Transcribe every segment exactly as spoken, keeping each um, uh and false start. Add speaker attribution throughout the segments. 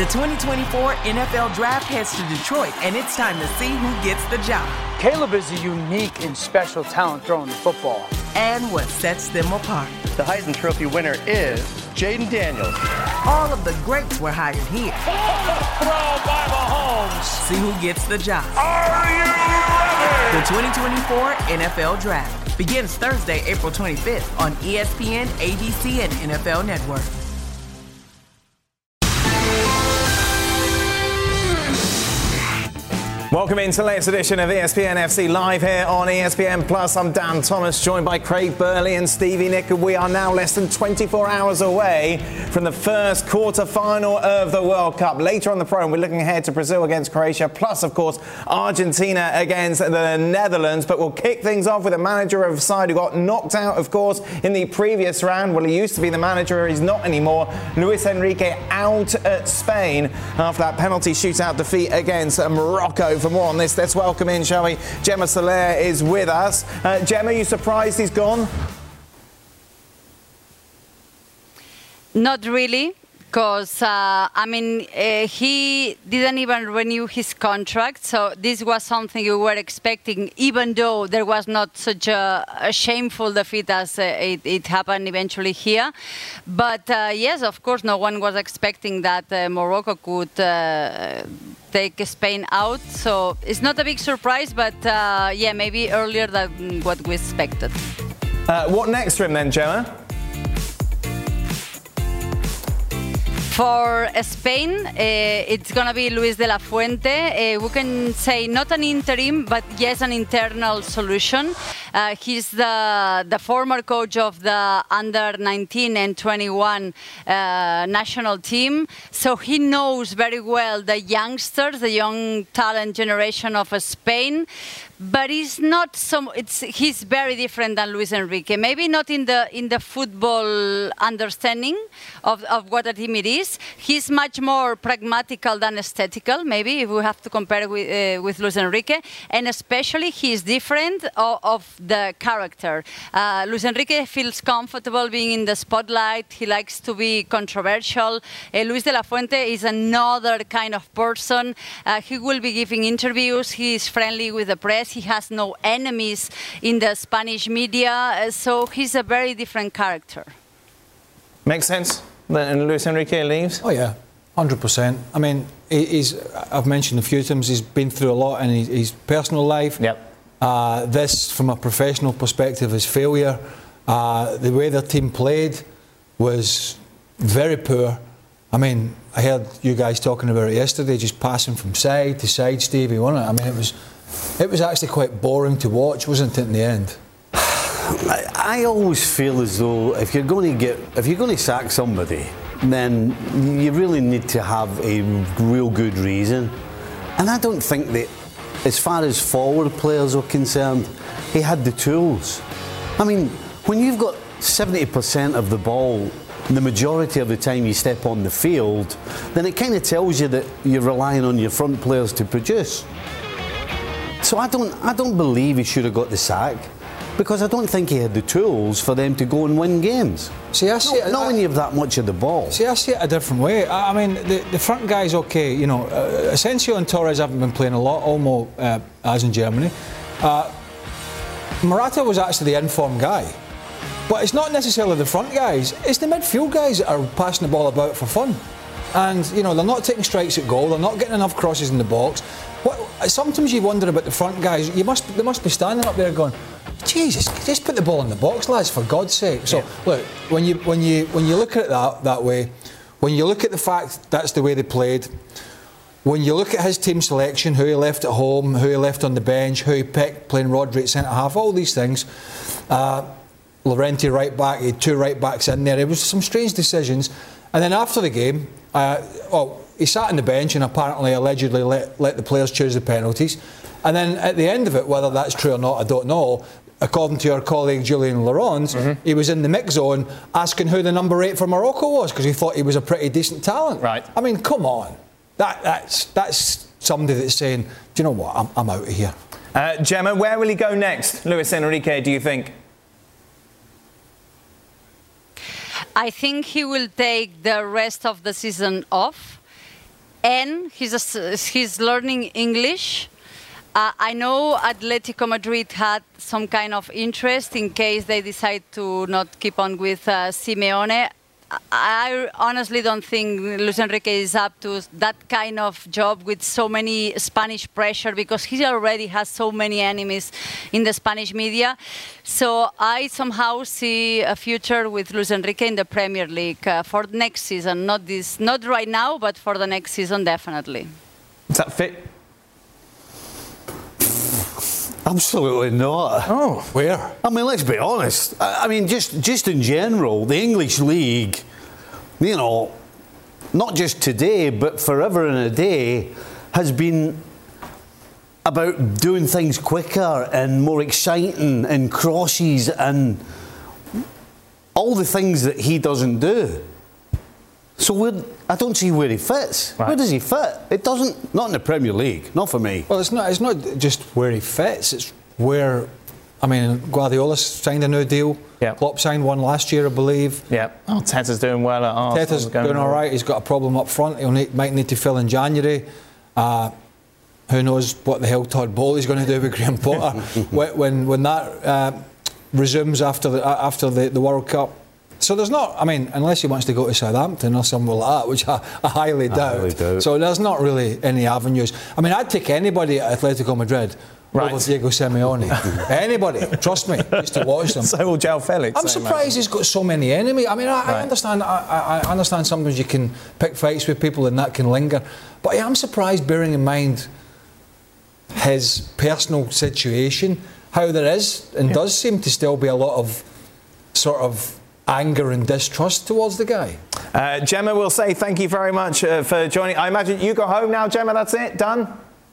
Speaker 1: The twenty twenty-four N F L Draft heads to Detroit, and it's time to see who gets the job.
Speaker 2: Caleb is a unique and special talent throwing the football.
Speaker 1: And what sets them apart.
Speaker 3: The Heisman Trophy winner is Jaden Daniels.
Speaker 1: All of the greats were hired here.
Speaker 4: Throw by Mahomes.
Speaker 1: See who gets the job.
Speaker 4: Are you ready?
Speaker 1: The twenty twenty-four N F L Draft begins Thursday, April twenty-fifth on E S P N, A B C, and N F L Network.
Speaker 5: Welcome into the latest edition of E S P N F C Live here on E S P N Plus. I'm Dan Thomas, joined by Craig Burley and Stevie Nick, and we are now less than twenty-four hours away from the first quarter-final of the World Cup. Later on the program, we're looking ahead to Brazil against Croatia, plus, of course, Argentina against the Netherlands. But we'll kick things off with a manager of a side who got knocked out, of course, in the previous round. Well, he used to be the manager, he's not anymore. Luis Enrique out at Spain after that penalty shootout defeat against Morocco. For more on this, let's welcome in, shall we? Gemma Soler is with us. Uh, Gemma, are you surprised he's gone?
Speaker 6: Not really, because, uh, I mean, uh, he didn't even renew his contract, so this was something we were expecting, even though there was not such a, a shameful defeat as uh, it, it happened eventually here. But, uh, yes, of course, no one was expecting that uh, Morocco could uh, take Spain out, so it's not a big surprise, but, uh, yeah, maybe earlier than what we expected.
Speaker 5: Uh, what next for him then, Gemma?
Speaker 6: For Spain, uh, it's going to be Luis de la Fuente. Uh, we can say not an interim, but yes, an internal solution. Uh, he's the, the former coach of the under nineteen and twenty-one uh, national team. So he knows very well the youngsters, the young talent generation of Spain. But he's not so. It's he's very different than Luis Enrique. Maybe not in the in the football understanding of, of what a team it is. He's much more pragmatical than aesthetical. Maybe if we have to compare with uh, with Luis Enrique, and especially he's different of, of the character. Uh, Luis Enrique feels comfortable being in the spotlight. He likes to be controversial. Uh, Luis de la Fuente is another kind of person. Uh, he will be giving interviews. He is friendly with the press. He has no enemies in the Spanish media, so he's a very different character.
Speaker 5: Makes sense that Luis Enrique leaves?
Speaker 7: Oh yeah, one hundred percent. I mean, he's, I've mentioned a few times, he's been through a lot in his, his personal life.
Speaker 5: Yep.
Speaker 7: Uh, this, from a professional perspective, is failure. Uh, the way their team played was very poor. I mean, I heard you guys talking about it yesterday, just passing from side to side, Stevie, wasn't it? I mean, it was... It was actually quite boring to watch, wasn't it, in the end?
Speaker 8: I, I always feel as though if you're going to get, if you're going to sack somebody, then you really need to have a real good reason. And I don't think that, as far as forward players are concerned, he had the tools. I mean, when you've got seventy percent of the ball the majority of the time you step on the field, then it kind of tells you that you're relying on your front players to produce. So I don't, I don't believe he should have got the sack, because I don't think he had the tools for them to go and win games.
Speaker 7: See, I see
Speaker 8: not,
Speaker 7: it,
Speaker 8: not
Speaker 7: I,
Speaker 8: when you have that much of the ball.
Speaker 7: See, I see it a different way. I, I mean, the, the front guys, okay, you know, uh, Asensio and Torres haven't been playing a lot, almost uh, as in Germany. Uh, Morata was actually the informed guy. But it's not necessarily the front guys, it's the midfield guys that are passing the ball about for fun. And, you know, they're not taking strikes at goal, they're not getting enough crosses in the box. What, sometimes you wonder about the front guys, you must, they must be standing up there going, Jesus, just put the ball in the box, lads, for God's sake. So, yeah. Look, when you, when, you, when you look at it that, that way, when you look at the fact that's the way they played, when you look at his team selection, who he left at home, who he left on the bench, who he picked playing Rodri at centre-half, all these things, uh, Llorente right back, he had two right backs in there, it was some strange decisions. And then after the game, uh, well, he sat on the bench and apparently allegedly let, let the players choose the penalties. And then at the end of it, whether that's true or not, I don't know, according to our colleague Julian Laurent, mm-hmm. he was in the mix zone asking who the number eight for Morocco was, because he thought he was a pretty decent talent.
Speaker 5: Right.
Speaker 7: I mean, come on. That, that's, that's somebody that's saying, do you know what, I'm, I'm out of here.
Speaker 5: Uh, Gemma, where will he go next, Luis Enrique, do you think?
Speaker 6: I think he will take the rest of the season off. and he's, a, he's learning English. Uh, I know Atletico Madrid had some kind of interest in case they decide to not keep on with uh, Simeone. I honestly don't think Luis Enrique is up to that kind of job with so many Spanish pressure, because he already has so many enemies in the Spanish media. So I somehow see a future with Luis Enrique in the Premier League uh, for next season. Not this, not right now, but for the next season, definitely.
Speaker 5: Does that fit?
Speaker 8: Absolutely not.
Speaker 5: Oh,
Speaker 7: where?
Speaker 8: I mean, let's be honest. I, I mean, just just in general, the English league, you know, not just today, but forever and a day, has been about doing things quicker and more exciting and crosses and all the things that he doesn't do. So we're, I don't see where he fits. Right. Where does he fit? It doesn't. Not in the Premier League. Not for me.
Speaker 7: Well, it's not. It's not just where he fits. It's where. I mean, Guardiola signed a new deal.
Speaker 5: Yeah.
Speaker 7: Klopp signed one last year, I believe.
Speaker 5: Yeah. Oh, Teta's doing well at Arsenal.
Speaker 7: Teta's doing all right. He's got a problem up front. He need, might need to fill in January. Uh, who knows what the hell Todd Bowley's going to do with Graham Potter when, when when that uh, resumes after the uh, after the, the World Cup. So there's not, I mean, unless he wants to go to Southampton or somewhere like that, which I, I highly doubt. I highly doubt. So there's not really any avenues. I mean, I'd take anybody at Atletico Madrid right. over Diego Simeone. Anybody, trust me, just to watch them.
Speaker 5: So will João Felix.
Speaker 7: I'm surprised he's got so many enemies. I mean, I, right. I understand. I, I understand sometimes you can pick fights with people and that can linger, but I am surprised, bearing in mind his personal situation, how there is and yeah. does seem to still be a lot of sort of anger and distrust towards the guy.
Speaker 5: Uh, Gemma will say thank you very much uh, for joining. I imagine you go home now, Gemma, that's it? Done?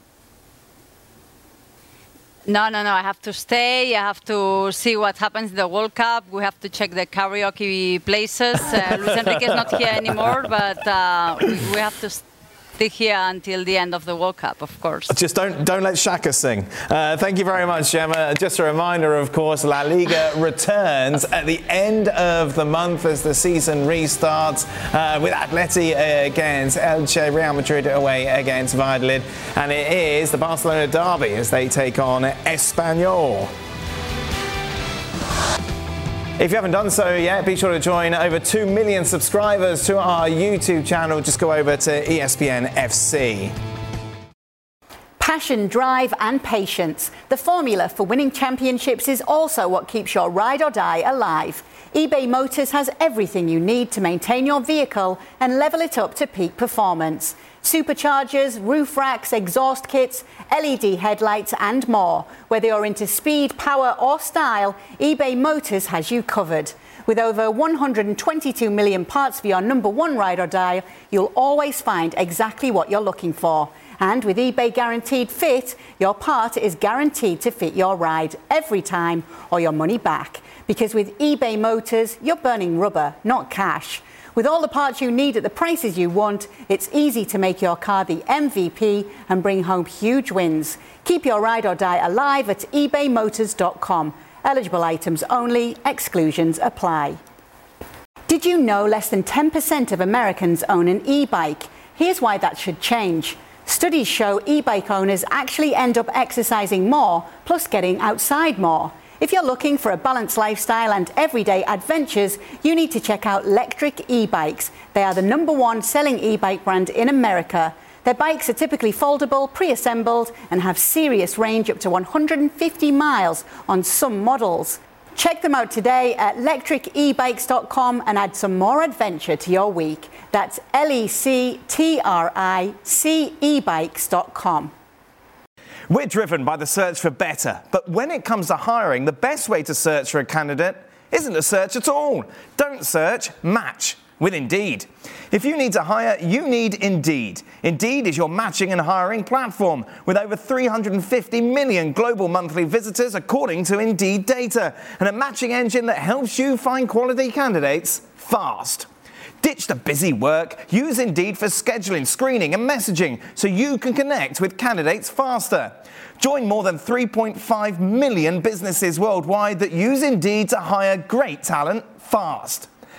Speaker 6: No, no, no. I have to stay. I have to see what happens in the World Cup. We have to check the karaoke places. Uh, Luis Enrique is not here anymore, but uh, we, we have to stay here until the end of the World Cup, of course.
Speaker 5: Just don't don't let Xhaka sing. Uh, thank you very much, Gemma. Just a reminder, of course, La Liga returns at the end of the month as the season restarts uh, with Atleti against Elche, Real Madrid away against Valladolid, and it is the Barcelona derby as they take on Espanyol. If you haven't done so yet, be sure to join over two million subscribers to our YouTube channel. Just go over to E S P N F C.
Speaker 9: Passion, drive and patience. The formula for winning championships is also what keeps your ride or die alive. eBay Motors has everything you need to maintain your vehicle and level it up to peak performance. Superchargers, roof racks, exhaust kits, L E D headlights and more. Whether you're into speed, power or style, eBay Motors has you covered. With over one hundred twenty-two million parts for your number one ride or die, you'll always find exactly what you're looking for. And with eBay Guaranteed Fit, your part is guaranteed to fit your ride every time or your money back. Because with eBay Motors, you're burning rubber, not cash. With all the parts you need at the prices you want, it's easy to make your car the M V P and bring home huge wins. Keep your ride or die alive at ebay motors dot com. Eligible items only, exclusions apply. Did you know less than ten percent of Americans own an e-bike? Here's why that should change. Studies show e-bike owners actually end up exercising more, plus getting outside more. If you're looking for a balanced lifestyle and everyday adventures, you need to check out Lectric e-bikes. They are the number one selling e-bike brand in America. Their bikes are typically foldable, pre-assembled, and have serious range up to one hundred fifty miles on some models. Check them out today at lectric e bikes dot com and add some more adventure to your week. That's L E C T R I C e bikes dot com.
Speaker 5: We're driven by the search for better, but when it comes to hiring, the best way to search for a candidate isn't to search at all. Don't search, match with Indeed. If you need to hire, you need Indeed. Indeed is your matching and hiring platform with over three hundred fifty million global monthly visitors according to Indeed data, and a matching engine that helps you find quality candidates fast. Ditch the busy work. Use Indeed for scheduling, screening and messaging so you can connect with candidates faster. Join more than three point five million businesses worldwide that use Indeed to hire great talent fast.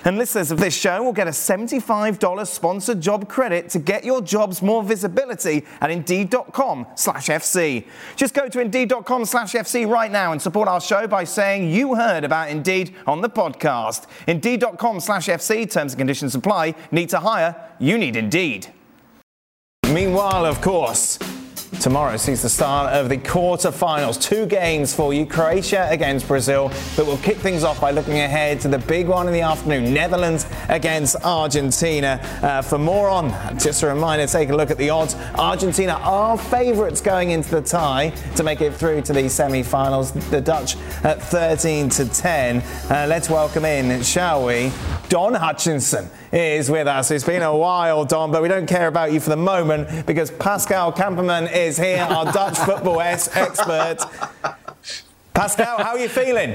Speaker 5: And listeners of this show will get a seventy-five dollars sponsored job credit to get your jobs more visibility at Indeed.com slash FC. Just go to Indeed.com slash FC right now and support our show by saying you heard about Indeed on the podcast. Indeed.com slash FC, terms and conditions apply. Need to hire? You need Indeed. Meanwhile, of course, tomorrow sees the start of the quarter-finals. Two games for you, Croatia against Brazil. But we'll kick things off by looking ahead to the big one in the afternoon, Netherlands against Argentina. Uh, for more on that, just a reminder, take a look at the odds. Argentina are favourites going into the tie to make it through to the semi-finals. The Dutch at thirteen to ten. Uh, let's welcome in, shall we, Don Hutchinson is with us. It's been a while, Don, but we don't care about you for the moment because Pascal Kamperman is here, our Dutch football es- expert. Pascal, how are you feeling?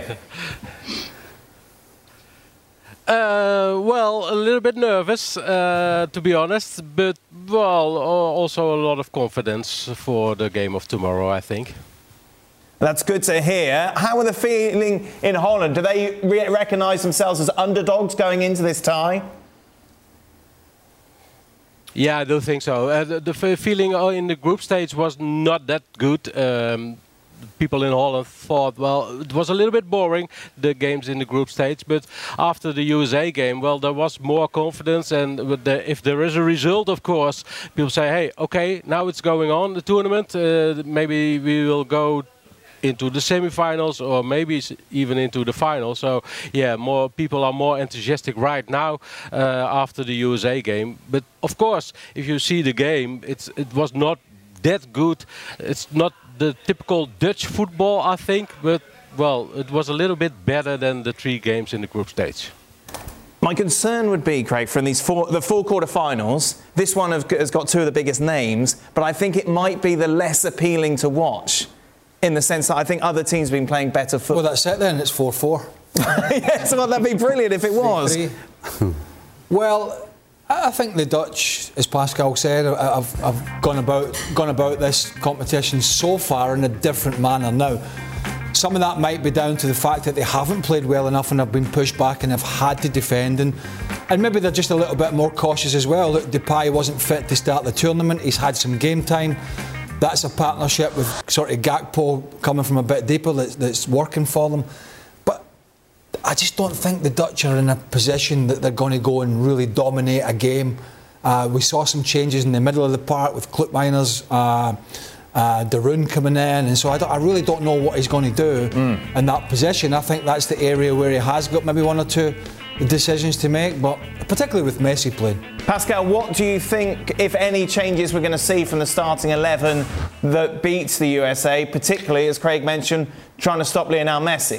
Speaker 10: Uh, well, a little bit nervous, uh, to be honest, but, well, also a lot of confidence for the game of tomorrow, I think.
Speaker 5: That's good to hear. How are they feeling in Holland? Do they re- recognise themselves as underdogs going into this tie?
Speaker 10: Yeah, I do think so. Uh, the, the f- feeling in the group stage was not that good. Um, people in Holland thought, well, it was a little bit boring, the games in the group stage. But after the U S A game, well, there was more confidence. And with the, if there is a result, of course, people say, hey, OK, now it's going on, the tournament. Uh, maybe we will go into the semi-finals or maybe even into the final. So yeah, more people are more enthusiastic right now uh, after the U S A game. But of course, if you see the game, it's it was not that good. It's not the typical Dutch football, I think, but well, it was a little bit better than the three games in the group stage.
Speaker 5: My concern would be, Craig, from these four, the four quarter-finals, this one has got two of the biggest names, but I think it might be the less appealing to watch. In the sense that I think other teams have been playing better football.
Speaker 7: Well, that's it then. It's four four.
Speaker 5: Yes, well, that'd be brilliant if it was.
Speaker 7: Well, I think the Dutch, as Pascal said, have, have gone about gone about this competition so far in a different manner now. Some of that might be down to the fact that they haven't played well enough and have been pushed back and have had to defend. And, and maybe they're just a little bit more cautious as well. Look, Depay wasn't fit to start the tournament. He's had some game time. That's a partnership with sort of Gakpo coming from a bit deeper that's, that's working for them. But I just don't think the Dutch are in a position that they're going to go and really dominate a game. Uh, we saw some changes in the middle of the park with Kloopmeiners, uh, uh, De Roon coming in, and so I, I really don't know what he's going to do mm. in that position. I think that's the area where he has got maybe one or two decisions to make, but particularly with Messi playing.
Speaker 5: Pascal, what do you think, if any, changes we're going to see from the starting eleven that beats the U S A, particularly, as Craig mentioned, trying to stop Lionel Messi?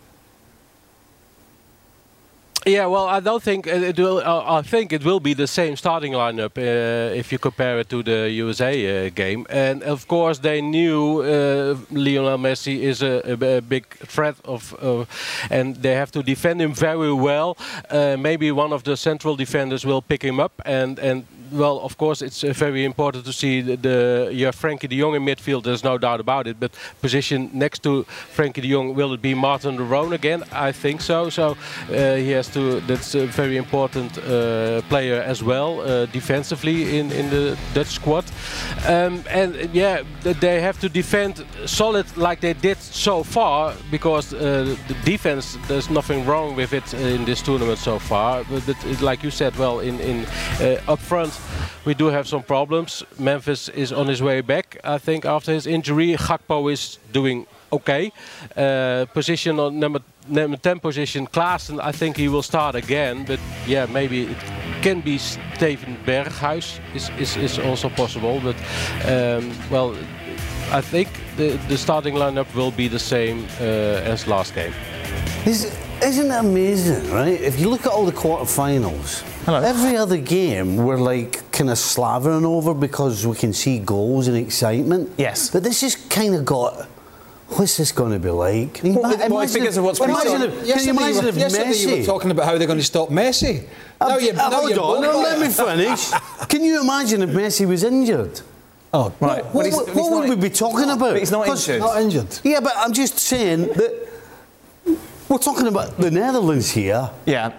Speaker 10: Yeah, well, I don't think it will. Uh, I think it will be the same starting lineup uh, if you compare it to the U S A uh, game. And of course, they knew uh, Lionel Messi is a, a, a big threat of, uh, and they have to defend him very well. Uh, maybe one of the central defenders will pick him up, and and. Well, of course, it's uh, very important to see the, the you have Frankie de Jong in midfield. There's no doubt about it. But position next to Frankie de Jong, will it be Martin de Roon again? I think so. So uh, he has to. That's a very important uh, player as well, uh, defensively in in the Dutch squad. Um, and uh, yeah, they have to defend solid like they did so far, because uh, the defense, there's nothing wrong with it in this tournament so far. But, but it, like you said, well, in in uh, up front, we do have some problems. Memphis is on his way back, I think, after his injury. Gakpo is doing okay. Uh, position on number number ten position, Klaassen, I think he will start again. But yeah, maybe it can be Steven Berghuis is, is, is also possible. But um, well, I think the, the starting lineup will be the same uh, as last game.
Speaker 8: Is, isn't it amazing, right? If you look at all the quarterfinals, Hello. every other game we're like kind of slavering over because we can see goals and excitement.
Speaker 5: Yes.
Speaker 8: But this has kind of got, what's this going to be like?
Speaker 5: Well, well, well because of what's
Speaker 8: well, imagine if, Can you imagine if
Speaker 7: yesterday
Speaker 8: Messi...
Speaker 7: you were talking about how they're going to stop Messi.
Speaker 8: Uh,
Speaker 7: now you,
Speaker 8: uh,
Speaker 7: now
Speaker 8: hold on, no, let me finish. Can you imagine if Messi was injured?
Speaker 7: Oh,
Speaker 8: right. What, what, what, what would we be talking
Speaker 5: no,
Speaker 8: about?
Speaker 5: But he's not injured.
Speaker 7: Not injured.
Speaker 8: Yeah, but I'm just saying that we're talking about the Netherlands here.
Speaker 5: Yeah.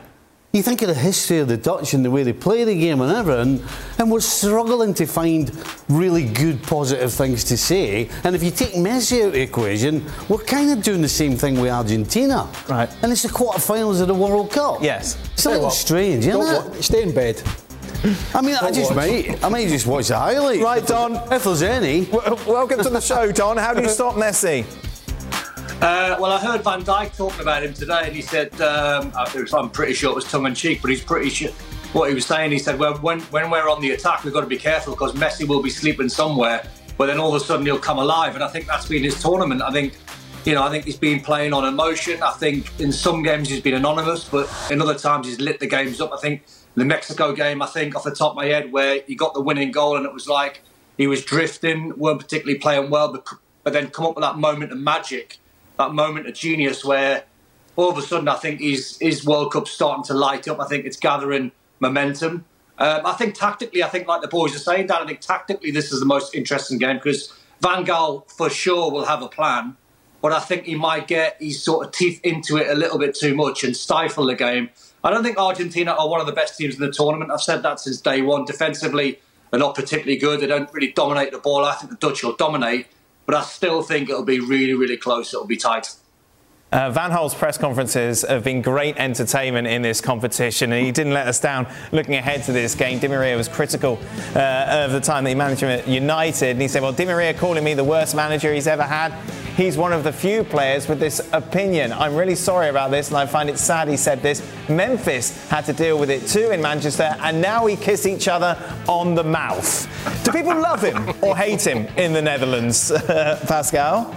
Speaker 8: you think of the history of the Dutch and the way they play the game and everything, and we're struggling to find really good, positive things to say. And if you take Messi out of the equation, we're kind of doing the same thing with Argentina.
Speaker 5: Right.
Speaker 8: And it's the quarterfinals of the World Cup.
Speaker 5: Yes.
Speaker 8: It's a little strange, isn't
Speaker 7: Don't
Speaker 8: it?
Speaker 7: Stay in bed.
Speaker 8: I mean, I just might, I might just watch the highlights.
Speaker 5: Right, Don.
Speaker 8: If there's any.
Speaker 5: W- welcome to the show, Don. How do you stop Messi?
Speaker 11: Uh, well, I heard Van Dijk talking about him today, and he said, um, I'm pretty sure it was tongue-in-cheek, but he's pretty sure what he was saying. He said, well, when, when we're on the attack, we've got to be careful because Messi will be sleeping somewhere, but then all of a sudden he'll come alive. And I think that's been his tournament. I think, you know, I think he's been playing on emotion. I think in some games he's been anonymous, but in other times he's lit the games up. I think the Mexico game, I think, off the top of my head, where he got the winning goal and it was like he was drifting, weren't particularly playing well, but, but then come up with that moment of magic, that moment of genius where all of a sudden I think his, his World Cup's starting to light up. I think it's gathering momentum. Um, I think tactically, I think like the boys are saying, Dan, I think tactically this is the most interesting game because Van Gaal for sure will have a plan, but I think he might get his sort of teeth into it a little bit too much and stifle the game. I don't think Argentina are one of the best teams in the tournament. I've said that since day one. Defensively, they're not particularly good. They don't really dominate the ball. I think the Dutch will dominate. But I still think it'll be really, really close. It'll be tight.
Speaker 5: Uh, Van Gaal's press conferences have been great entertainment in this competition, and he didn't let us down looking ahead to this game. Di Maria was critical uh, of the time that he managed him at United, and he said, well, Di Maria calling me the worst manager he's ever had. He's one of the few players with this opinion. I'm really sorry about this, and I find it sad he said this. Memphis had to deal with it too in Manchester, and now we kiss each other on the mouth. Do people love him or hate him in the Netherlands, uh, Pascal?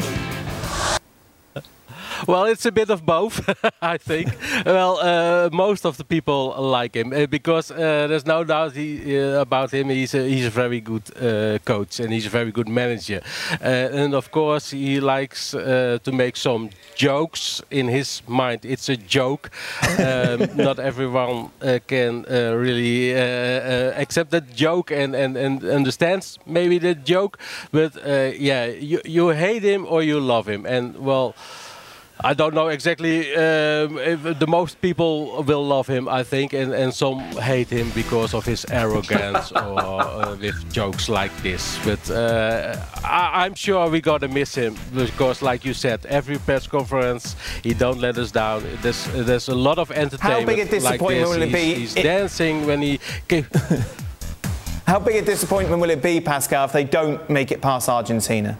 Speaker 10: Well, it's a bit of both, I think. Well, uh, most of the people like him uh, because uh, there's no doubt he, uh, about him. He's a, he's a very good uh, coach and he's a very good manager. Uh, and of course, he likes uh, to make some jokes. In his mind, it's a joke. Um, not everyone uh, can uh, really uh, uh, accept that joke and, and, and understands maybe the joke. But uh, yeah, you, you hate him or you love him. And well, I don't know exactly um, if the most people will love him, I think, and, and some hate him because of his arrogance or uh, with jokes like this. But uh, I, I'm sure we gotta miss him because, like you said, every press conference he don't let us down. There's there's a lot of entertainment.
Speaker 5: How big a disappointment
Speaker 10: like
Speaker 5: will it be?
Speaker 10: He's, he's dancing when he.
Speaker 5: How big a disappointment will it be, Pascal, if they don't make it past Argentina?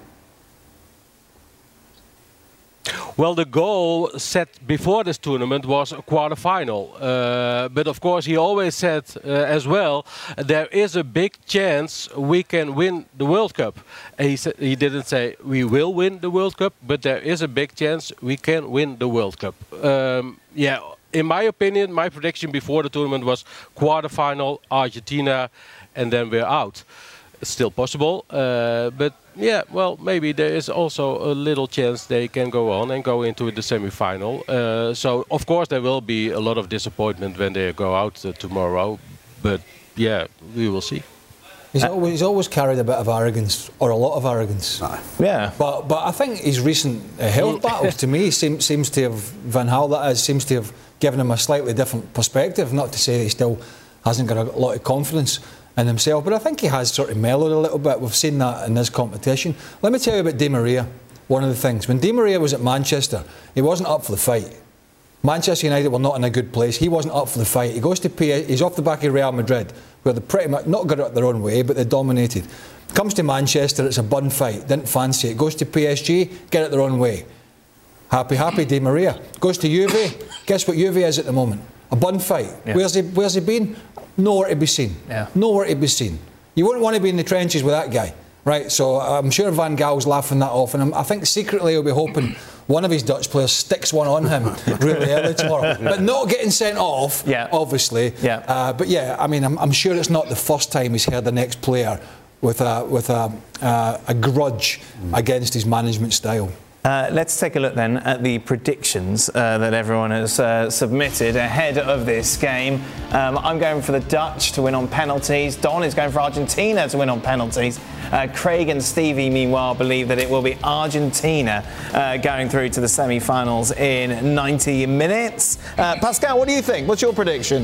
Speaker 10: Well, the goal set before this tournament was a quarter-final. Uh, but of course, he always said uh, as well, there is a big chance we can win the World Cup. And he, said, he didn't say we will win the World Cup, but there is a big chance we can win the World Cup. Um, yeah, in my opinion, my prediction before the tournament was quarter-final, Argentina, and then we're out. It's still possible, uh, but yeah, well, maybe there is also a little chance they can go on and go into the semi-final. Uh, so, of course, there will be a lot of disappointment when they go out uh, tomorrow, but yeah, we will see.
Speaker 7: He's always, he's always carried a bit of arrogance, or a lot of arrogance.
Speaker 5: Yeah.
Speaker 7: But but I think his recent uh, health battles, to me, seem, seems to have, Van Gaal that is, seems to have given him a slightly different perspective. Not to say that he still hasn't got a lot of confidence in himself, but I think he has sort of mellowed a little bit. We've seen that in this competition. Let me tell you about Di Maria. One of the things, when Di Maria was at Manchester, he wasn't up for the fight. Manchester United were not in a good place. He wasn't up for the fight. He goes to P S G, he's off the back of Real Madrid, where they pretty much not got it their own way, but they dominated. Comes to Manchester, it's a bun fight, didn't fancy it. Goes to P S G, get it their own way. Happy, happy Di Maria. Goes to Juve, guess what Juve is at the moment? A bun fight. Yeah. Where's he, where's he been? Nowhere to be seen. Yeah. Nowhere to be seen. You wouldn't want to be in the trenches with that guy, right? So I'm sure Van Gaal's laughing that off, and I'm, I think secretly he'll be hoping one of his Dutch players sticks one on him really early tomorrow. But not getting sent off, yeah. obviously. Yeah. Uh, but yeah, I mean, I'm, I'm sure it's not the first time he's heard the next player with a with a uh, a grudge mm. against his management style.
Speaker 5: Uh, let's take a look then at the predictions uh, that everyone has uh, submitted ahead of this game. Um, I'm going for the Dutch to win on penalties. Don is going for Argentina to win on penalties. Uh, Craig and Stevie, meanwhile, believe that it will be Argentina uh, going through to the semi-finals in ninety minutes. Uh, Pascal, what do you think? What's your prediction?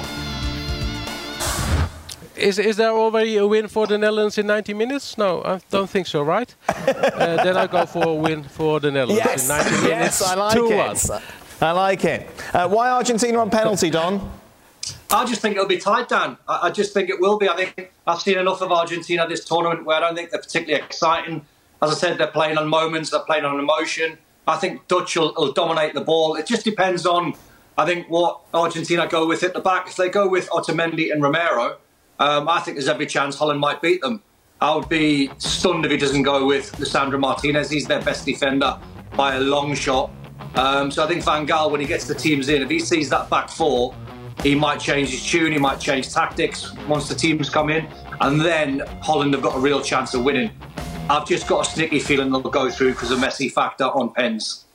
Speaker 10: Is, is there already a win for the Netherlands in ninety minutes? No, I don't think so, right? uh, then I go for a win for the Netherlands
Speaker 5: yes,
Speaker 10: in ninety minutes.
Speaker 5: Yes, I like
Speaker 10: two
Speaker 5: it.
Speaker 10: one.
Speaker 5: I like it. Uh, why Argentina on penalty, Don?
Speaker 11: I just think it'll be tight, Dan. I, I just think it will be. I think I've seen enough of Argentina this tournament where I don't think they're particularly exciting. As I said, they're playing on moments, they're playing on emotion. I think Dutch will, will dominate the ball. It just depends on, I think, what Argentina go with at the back. If they go with Otamendi and Romero, Um, I think there's every chance Holland might beat them. I would be stunned if he doesn't go with Lisandro Martinez. He's their best defender by a long shot. Um, so I think Van Gaal, when he gets the teams in, if he sees that back four, he might change his tune, he might change tactics once the teams come in. And then Holland have got a real chance of winning. I've just got a sneaky feeling they'll go through because of Messi factor on pens.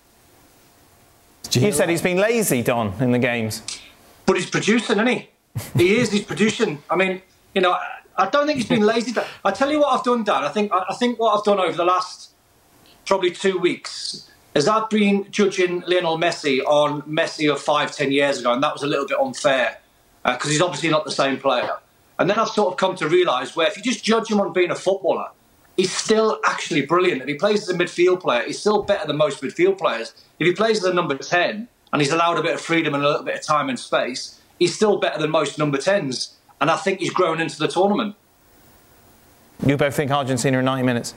Speaker 5: You said he's been lazy, Don, in the games.
Speaker 11: But he's producing, isn't he? He is, he's producing. I mean, you know, I don't think he's been lazy. I tell you what I've done, Dan. I think I think what I've done over the last probably two weeks is I've been judging Lionel Messi on Messi of five, ten years ago, and that was a little bit unfair because uh, he's obviously not the same player. And then I've sort of come to realise where if you just judge him on being a footballer, he's still actually brilliant. If he plays as a midfield player, he's still better than most midfield players. If he plays as a number ten and he's allowed a bit of freedom and a little bit of time and space, he's still better than most number tens. And I think he's grown into the tournament.
Speaker 5: You both think Argentina in ninety minutes?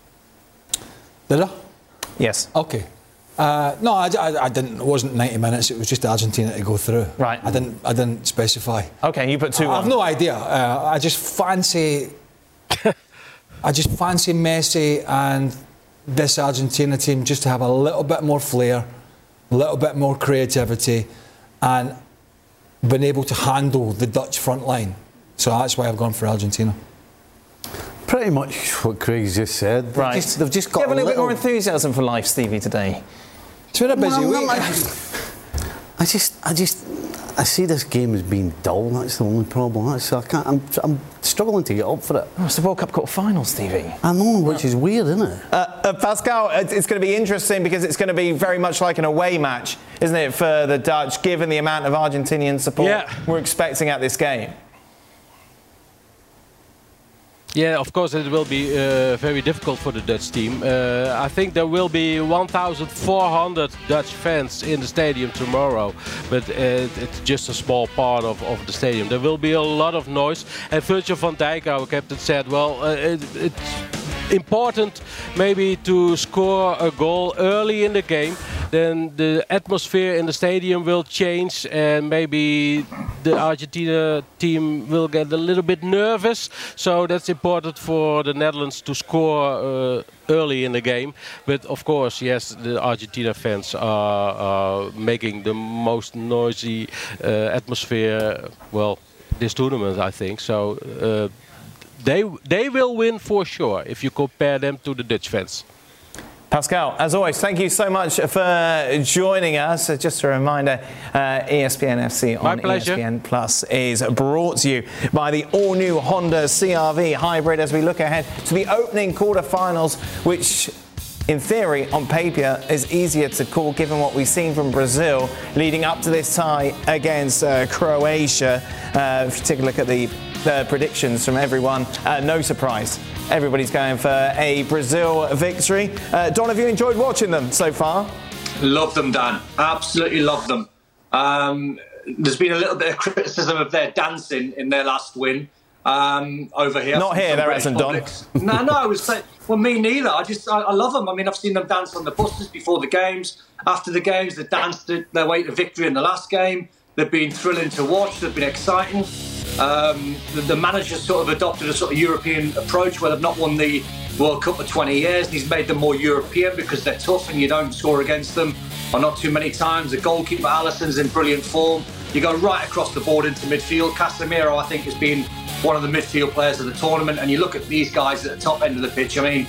Speaker 7: Did I?
Speaker 5: Yes.
Speaker 7: Okay. Uh, no, I, I, I didn't. It wasn't ninety minutes. It was just Argentina to go through.
Speaker 5: Right.
Speaker 7: I didn't. I didn't specify.
Speaker 5: Okay, you put two.
Speaker 7: I,
Speaker 5: on.
Speaker 7: I've no idea. Uh, I just fancy. I just fancy Messi and this Argentina team just to have a little bit more flair, a little bit more creativity, and been able to handle the Dutch front line. So that's why I've gone for Argentina.
Speaker 8: Pretty much what Craig's just said. They've
Speaker 5: Right.
Speaker 8: Just, they've just got
Speaker 5: you have a little,
Speaker 8: little
Speaker 5: bit more enthusiasm for life, Stevie, today.
Speaker 7: It's been a busy
Speaker 8: well,
Speaker 7: week.
Speaker 8: I, I just, I just, I see this game as being dull. That's the only problem. That's, I can't. I'm, I'm struggling to get up for it.
Speaker 5: Oh, it's the World Cup quarter-final, Stevie.
Speaker 8: I know, which is weird, isn't it?
Speaker 5: Uh, uh, Pascal, it's going to be interesting because it's going to be very much like an away match, isn't it, for the Dutch, given the amount of Argentinian support
Speaker 10: Yeah.
Speaker 5: we're expecting at this game?
Speaker 10: Yeah, of course it will be uh, very difficult for the Dutch team. Uh, I think there will be one thousand four hundred Dutch fans in the stadium tomorrow, but uh, it's just a small part of, of the stadium. There will be a lot of noise, and Virgil van Dijk, our captain, said, well, uh, it, it's important maybe to score a goal early in the game. Then the atmosphere in the stadium will change, and maybe the Argentina team will get a little bit nervous. So that's important for the Netherlands to score uh, early in the game. But of course, yes, the Argentina fans are, are making the most noisy uh, atmosphere, well, this tournament, I think. So uh, they they will win for sure if you compare them to the Dutch fans.
Speaker 5: Pascal, as always, thank you so much for joining us. Uh, just a reminder, uh, E S P N F C on E S P N Plus is brought to you by the all-new Honda C R V Hybrid as we look ahead to the opening quarterfinals, which in theory, on paper, is easier to call given what we've seen from Brazil leading up to this tie against uh, Croatia. Uh, if you take a look at the uh, predictions from everyone, uh, no surprise. Everybody's going for a Brazil victory. Uh, Don, have you enjoyed watching them so far?
Speaker 11: Love them, Dan. Absolutely love them. Um, there's been a little bit of criticism of their dancing in their last win um, over here.
Speaker 5: Not here, there isn't, Don.
Speaker 11: No, no, I was saying, well, me neither. I just, I, I love them. I mean, I've seen them dance on the buses before the games, after the games. They danced their way to victory in the last game. They've been thrilling to watch. They've been exciting. Um, the, the manager's sort of adopted a sort of European approach where they've not won the World Cup for twenty years. And he's made them more European because they're tough and you don't score against them, or not too many times. The goalkeeper, Alisson's in brilliant form. You go right across the board into midfield. Casemiro, I think, has been one of the midfield players of the tournament. And you look at these guys at the top end of the pitch. I mean,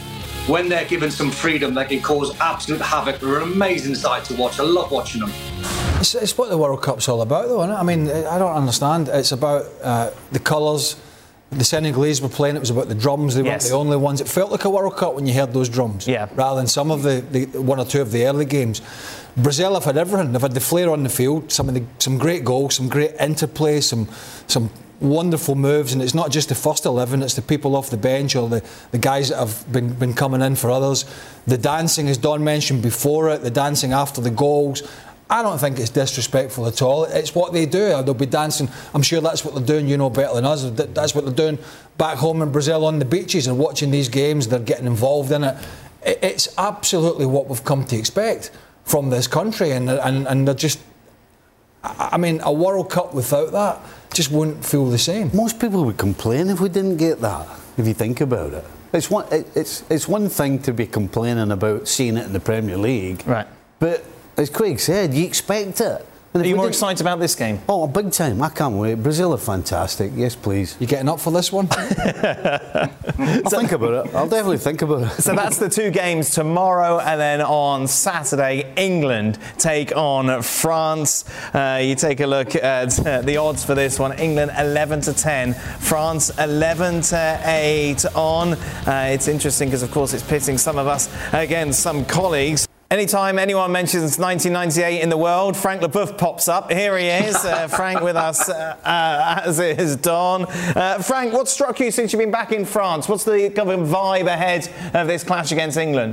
Speaker 11: when they're given some freedom, they can cause absolute havoc. They're an amazing sight to watch. I love watching them.
Speaker 7: It's, it's what the World Cup's all about, though, isn't it? I mean, I don't understand. It's about uh, the colours. The Senegalese were playing, it was about the drums. They
Speaker 5: yes.
Speaker 7: weren't the only ones. It felt like a World Cup when you heard those drums,
Speaker 5: yeah.
Speaker 7: rather than some of the, the one or two of the early games. Brazil have had everything. They've had the flair on the field, some of the, some great goals, some great interplay, some some wonderful moves, and it's not just the first eleven, it's the people off the bench or the, the guys that have been, been coming in for others. The dancing, as Don mentioned before it, the dancing after the goals. I don't think it's disrespectful at all. It's what they do. They'll be dancing. I'm sure that's what they're doing, you know better than us. That's what they're doing back home in Brazil on the beaches and watching these games. They're getting involved in it. It's absolutely what we've come to expect from this country. And, and, and they're just... I mean, a World Cup without that just wouldn't feel the same.
Speaker 8: Most people would complain if we didn't get that, if you think about it. It's one, it, it's, it's one thing to be complaining about seeing it in the Premier League.
Speaker 5: Right.
Speaker 8: But... as Craig said, you expect it.
Speaker 5: Are you more excited about this game?
Speaker 8: Oh, big time. I can't wait. Brazil are fantastic. Yes, please.
Speaker 7: You getting up for this one?
Speaker 8: I'll think about it. I'll definitely think about it.
Speaker 5: So that's the two games tomorrow, and then on Saturday, England take on France. Uh, you take a look at uh, the odds for this one. England eleven to ten, France eleven to eight on. Uh, it's interesting because, of course, it's pitting some of us against some colleagues. Anytime anyone mentions nineteen ninety-eight in the world, Frank Leboeuf pops up. Here he is, uh, Frank with us, uh, uh, as is Don. Uh, Frank, what struck you since you've been back in France? What's the kind of vibe ahead of this clash against England?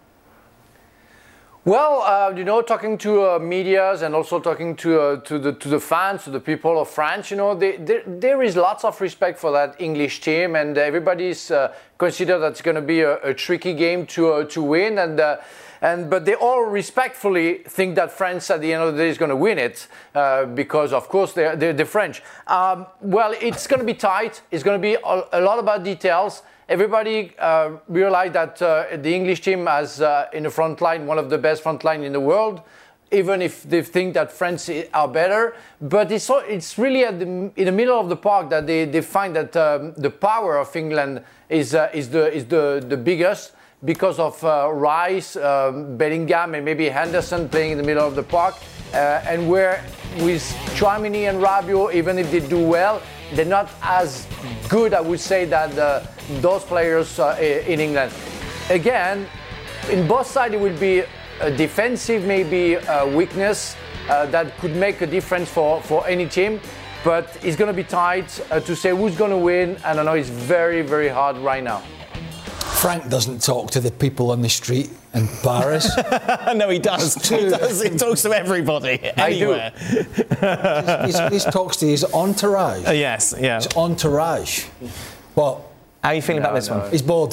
Speaker 2: Well, uh, you know, talking to uh, medias and also talking to uh, to the to the fans, to the people of France, you know, they, they, there is lots of respect for that English team, and everybody's uh, consider that it's going to be a, a tricky game to uh, to win, and. Uh, And, but they all respectfully think that France at the end of the day is going to win it uh, because, of course, they're, they're the French. Um, well, it's going to be tight. It's going to be a, a lot about details. Everybody uh, realized that uh, the English team has uh, in the front line one of the best front line in the world, even if they think that France are better. But it's, it's really at the, in the middle of the park that they, they find that um, the power of England is, uh, is, the, is the, the biggest. Because of uh, Rice, um, Bellingham, and maybe Henderson playing in the middle of the park, uh, and where with Tchouaméni and Rabiot, even if they do well, they're not as good, I would say, that uh, those players uh, in England. Again, in both sides, it will be a defensive, maybe a weakness uh, that could make a difference for, for any team. But it's going to be tight uh, to say who's going to win, and I know it's very, very hard right now.
Speaker 7: Frank doesn't talk to the people on the street in Paris.
Speaker 5: No, he does. He does. He talks to everybody, anywhere.
Speaker 7: I do. He talks to his entourage.
Speaker 5: Uh, yes, yeah.
Speaker 7: His entourage. Well,
Speaker 5: how are you feeling
Speaker 2: no,
Speaker 5: about this
Speaker 2: no.
Speaker 5: one?
Speaker 7: He's bored.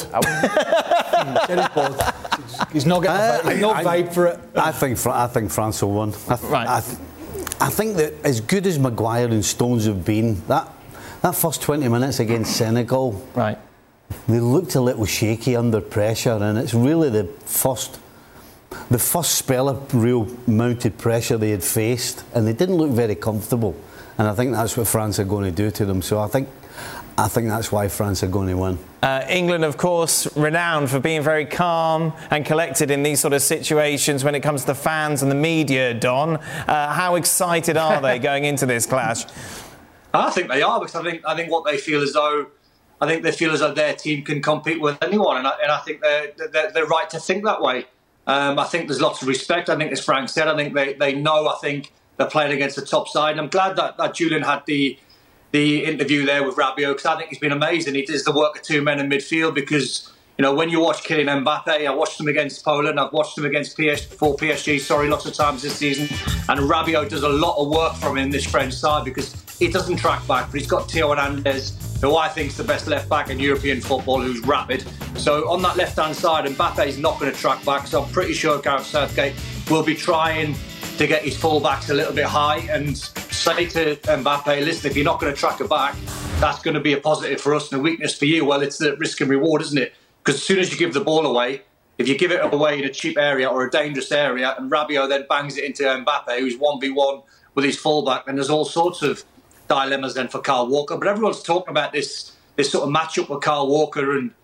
Speaker 7: He's bored. He's not getting
Speaker 8: uh,
Speaker 7: a vibe, no
Speaker 8: I,
Speaker 7: vibe for it.
Speaker 8: I think I think France will win. I th-
Speaker 5: right.
Speaker 8: I, th- I think that as good as Maguire and Stones have been, that that first twenty minutes against Senegal.
Speaker 5: Right.
Speaker 8: They looked a little shaky under pressure, and it's really the first, the first spell of real mounted pressure they had faced, and they didn't look very comfortable. And I think that's what France are going to do to them. So I think, I think that's why France are going to win.
Speaker 5: Uh, England, of course, renowned for being very calm and collected in these sort of situations when it comes to fans and the media. Don, uh, how excited are they going into this clash?
Speaker 11: I think they are, because I think I think what they feel as though. I think they feel as though their team can compete with anyone, and I, and I think they're, they're, they're right to think that way. Um, I think there's lots of respect. I think, as Frank said, I think they, they know, I think, they're playing against the top side. And I'm glad that, that Julian had the the interview there with Rabiot, because I think he's been amazing. He does the work of two men in midfield, because, you know, when you watch Kylian Mbappe, I watched him against Poland, I've watched him against P S G, for P S G, sorry, lots of times this season, and Rabiot does a lot of work from him in this French side, because he doesn't track back, but he's got Theo Hernandez, who I think is the best left-back in European football, who's rapid. So on that left-hand side, Mbappe is not going to track back, so I'm pretty sure Gareth Southgate will be trying to get his full-backs a little bit high and say to Mbappe, listen, if you're not going to track it back, that's going to be a positive for us and a weakness for you. Well, it's the risk and reward, isn't it? Because as soon as you give the ball away, if you give it away in a cheap area or a dangerous area, and Rabiot then bangs it into Mbappe, who's one v one with his full-back, then there's all sorts of dilemmas then for Kyle Walker. But everyone's talking about this this sort of matchup with Kyle Walker and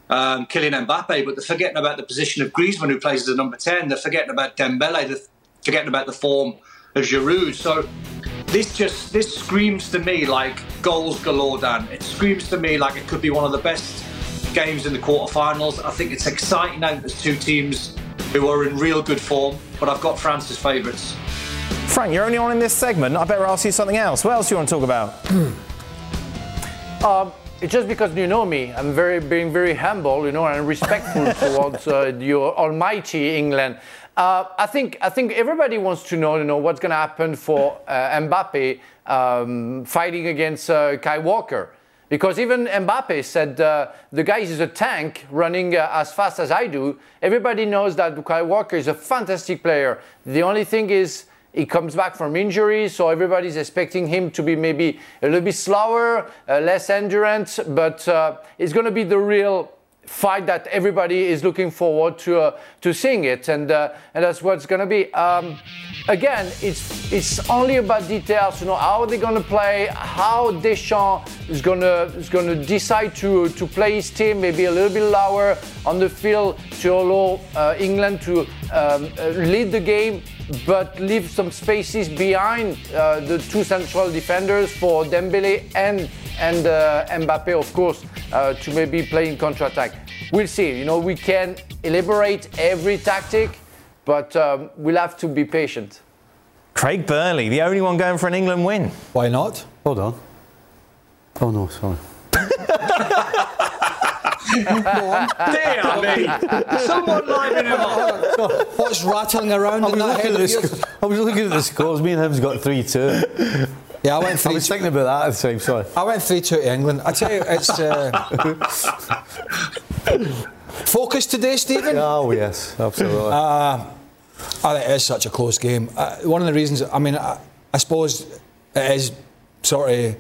Speaker 11: um, Kylian Mbappe, but they're forgetting about the position of Griezmann, who plays as a number ten. They're forgetting about Dembele. They're forgetting about the form of Giroud. So this just this screams to me like goals galore, Dan. It screams to me like it could be one of the best games in the quarterfinals. I think it's exciting now that there's two teams who are in real good form, but I've got France as favourites.
Speaker 5: Frank, you're only on in this segment. I better ask you something else. What else do you want to talk about?
Speaker 2: um, it's just because you know me. I'm very being very humble, you know, and respectful towards uh, your almighty England. Uh, I think I think everybody wants to know, you know, what's going to happen for uh, Mbappe um, fighting against uh, Kyle Walker. Because even Mbappe said uh, the guy is a tank running uh, as fast as I do. Everybody knows that Kyle Walker is a fantastic player. The only thing is he comes back from injury, so everybody's expecting him to be maybe a little bit slower, uh, less endurance, but uh, it's going to be the real fight that everybody is looking forward to uh, to seeing it, and uh, and that's what it's going to be. Um, again, it's it's only about details. You know, how are they going to play? How Deschamps is going to is going to decide to to play his team maybe a little bit lower on the field to allow uh, England to um, uh, lead the game, but leave some spaces behind uh, the two central defenders for Dembele and and uh, Mbappe, of course, uh, to maybe play in counter-attack. We'll see. You know, we can elaborate every tactic, but um, we'll have to be patient.
Speaker 5: Craig Burley, the only one going for an England win.
Speaker 7: Why not?
Speaker 8: Hold on. Oh no, sorry.
Speaker 11: Dear me! Someone lining him up.
Speaker 7: What's rattling around in that head of yours?
Speaker 8: I was looking at the scores. Me and him's got three two.
Speaker 7: Yeah, I went three.
Speaker 8: I was thinking about that at the time. Sorry.
Speaker 7: I went three two to England. I tell you, it's uh, focus today, Stephen.
Speaker 8: Oh yes, absolutely.
Speaker 7: Uh, I think it is such a close game. Uh, one of the reasons, I mean, I, I suppose it is sort of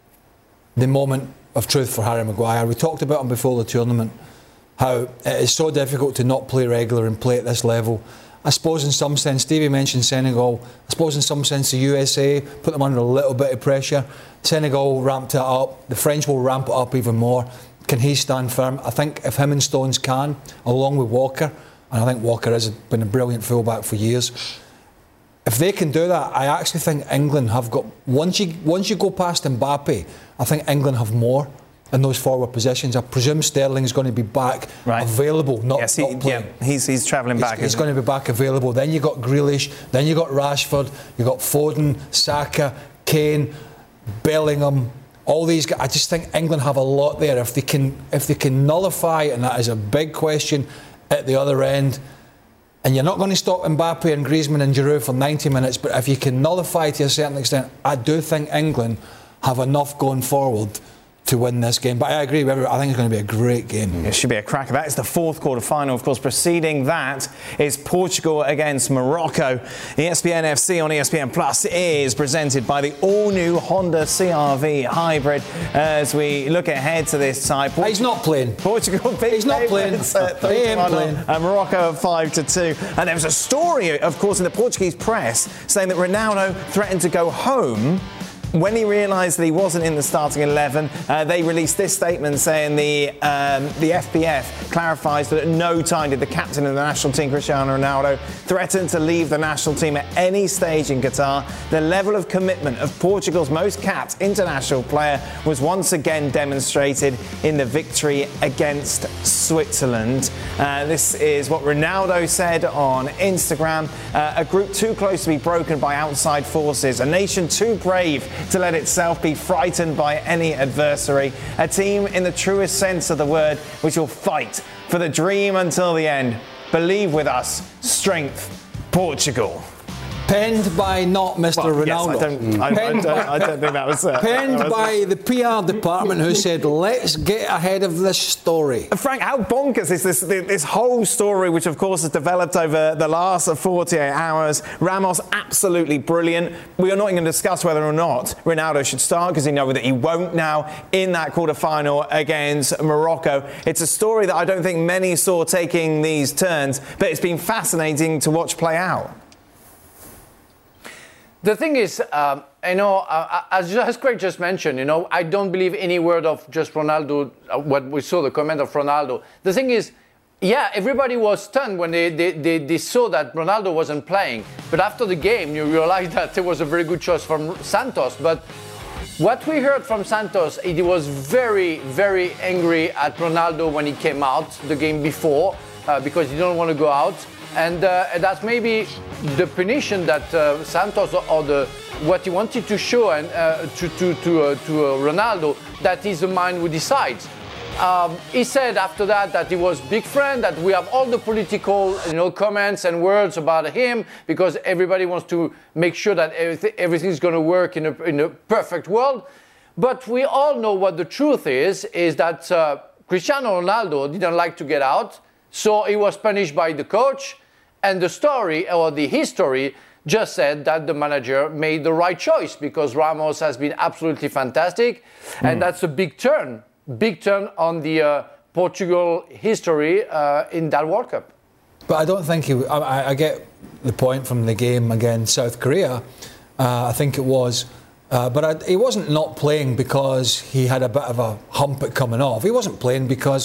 Speaker 7: the moment of truth for Harry Maguire. We talked about him before the tournament, how it is so difficult to not play regular and play at this level. I suppose in some sense, Stevie mentioned Senegal, I suppose in some sense the U S A put them under a little bit of pressure. Senegal ramped it up, the French will ramp it up even more. Can he stand firm? I think if him and Stones can, along with Walker, and I think Walker has been a brilliant fullback for years, if they can do that, I actually think England have got, once you once you go past Mbappe, I think England have more in those forward positions. I presume Sterling's going to be back
Speaker 5: right.
Speaker 7: available, not,
Speaker 5: yes, he,
Speaker 7: not playing.
Speaker 5: Yeah, he's, he's travelling back.
Speaker 7: He's, he's going to be back available. Then you've got Grealish, then you've got Rashford, you've got Foden, Saka, Kane, Bellingham, all these guys. I just think England have a lot there. If they can, if they can nullify, and that is a big question at the other end, and you're not going to stop Mbappe and Griezmann and Giroud for ninety minutes, but if you can nullify to a certain extent, I do think England have enough going forward to win this game. But I agree with everyone. I think it's going to be a great game.
Speaker 5: It should be a cracker. That is the fourth quarter final. Of course, preceding that is Portugal against Morocco. E S P N F C on E S P N Plus is presented by the all-new Honda C R V Hybrid. As we look ahead to this tie, Portugal,
Speaker 7: he's not playing.
Speaker 5: Portugal, big
Speaker 7: he's not playing.
Speaker 5: At
Speaker 7: he ain't playing.
Speaker 5: And Morocco at five to two. And there was a story, of course, in the Portuguese press saying that Ronaldo threatened to go home. When he realised that he wasn't in the starting eleven, uh, they released this statement saying the um, the F B F clarifies that at no time did the captain of the national team, Cristiano Ronaldo, threaten to leave the national team at any stage in Qatar. The level of commitment of Portugal's most capped international player was once again demonstrated in the victory against Switzerland. Uh, this is what Ronaldo said on Instagram. Uh, a group too close to be broken by outside forces. A nation too brave to let itself be frightened by any adversary. A team in the truest sense of the word, which will fight for the dream until the end. Believe with us. Strength. Portugal.
Speaker 7: Penned by not Mister
Speaker 5: Well,
Speaker 7: Ronaldo.
Speaker 5: Yes, I, don't, I, I, don't, I don't think that was... Uh,
Speaker 7: Penned
Speaker 5: that was
Speaker 7: by the P R department who said, let's get ahead of this story.
Speaker 5: Frank, how bonkers is this, this whole story, which of course has developed over the last forty-eight hours. Ramos, absolutely brilliant. We are not even going to discuss whether or not Ronaldo should start, because we know that he won't now in that quarter-final against Morocco. It's a story that I don't think many saw taking these turns, but it's been fascinating to watch play out.
Speaker 2: The thing is, um, you know, uh, as, as Craig just mentioned, you know, I don't believe any word of just Ronaldo, uh, what we saw, the comment of Ronaldo. The thing is, yeah, everybody was stunned when they, they, they, they saw that Ronaldo wasn't playing. But after the game, you realize that it was a very good choice from Santos. But what we heard from Santos, he was very, very angry at Ronaldo when he came out the game before uh, because he didn't want to go out. And uh, that's maybe the punition that uh, Santos or the what he wanted to show and uh, to to to, uh, to uh, Ronaldo, that is the man who decides. Um, he said after that that he was big friend, that we have all the political, you know, comments and words about him because everybody wants to make sure that everything, everything's going to work in a, in a perfect world. But we all know what the truth is, is that uh, Cristiano Ronaldo didn't like to get out, so he was punished by the coach, and the story or the history just said that the manager made the right choice because Ramos has been absolutely fantastic, mm. and that's a big turn. Big turn on the uh, Portugal history uh, in that World Cup.
Speaker 7: But I don't think he... I, I get the point from the game against South Korea. Uh, I think it was. Uh, but I, he wasn't not playing because he had a bit of a hump at coming off. He wasn't playing because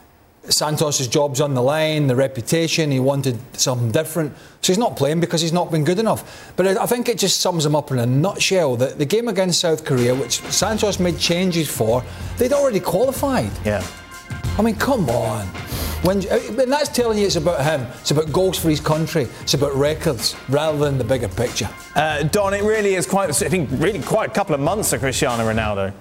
Speaker 7: Santos' job's on the line, the reputation, he wanted something different. So he's not playing because he's not been good enough. But I, I think it just sums him up in a nutshell that the game against South Korea, which Santos made changes for, they'd already qualified.
Speaker 5: Yeah.
Speaker 7: I mean, come on. When, and that's telling you it's about him. It's about goals for his country. It's about records rather than the bigger picture.
Speaker 5: Uh, Don, it really is quite, I think, really quite a couple of months for Cristiano Ronaldo.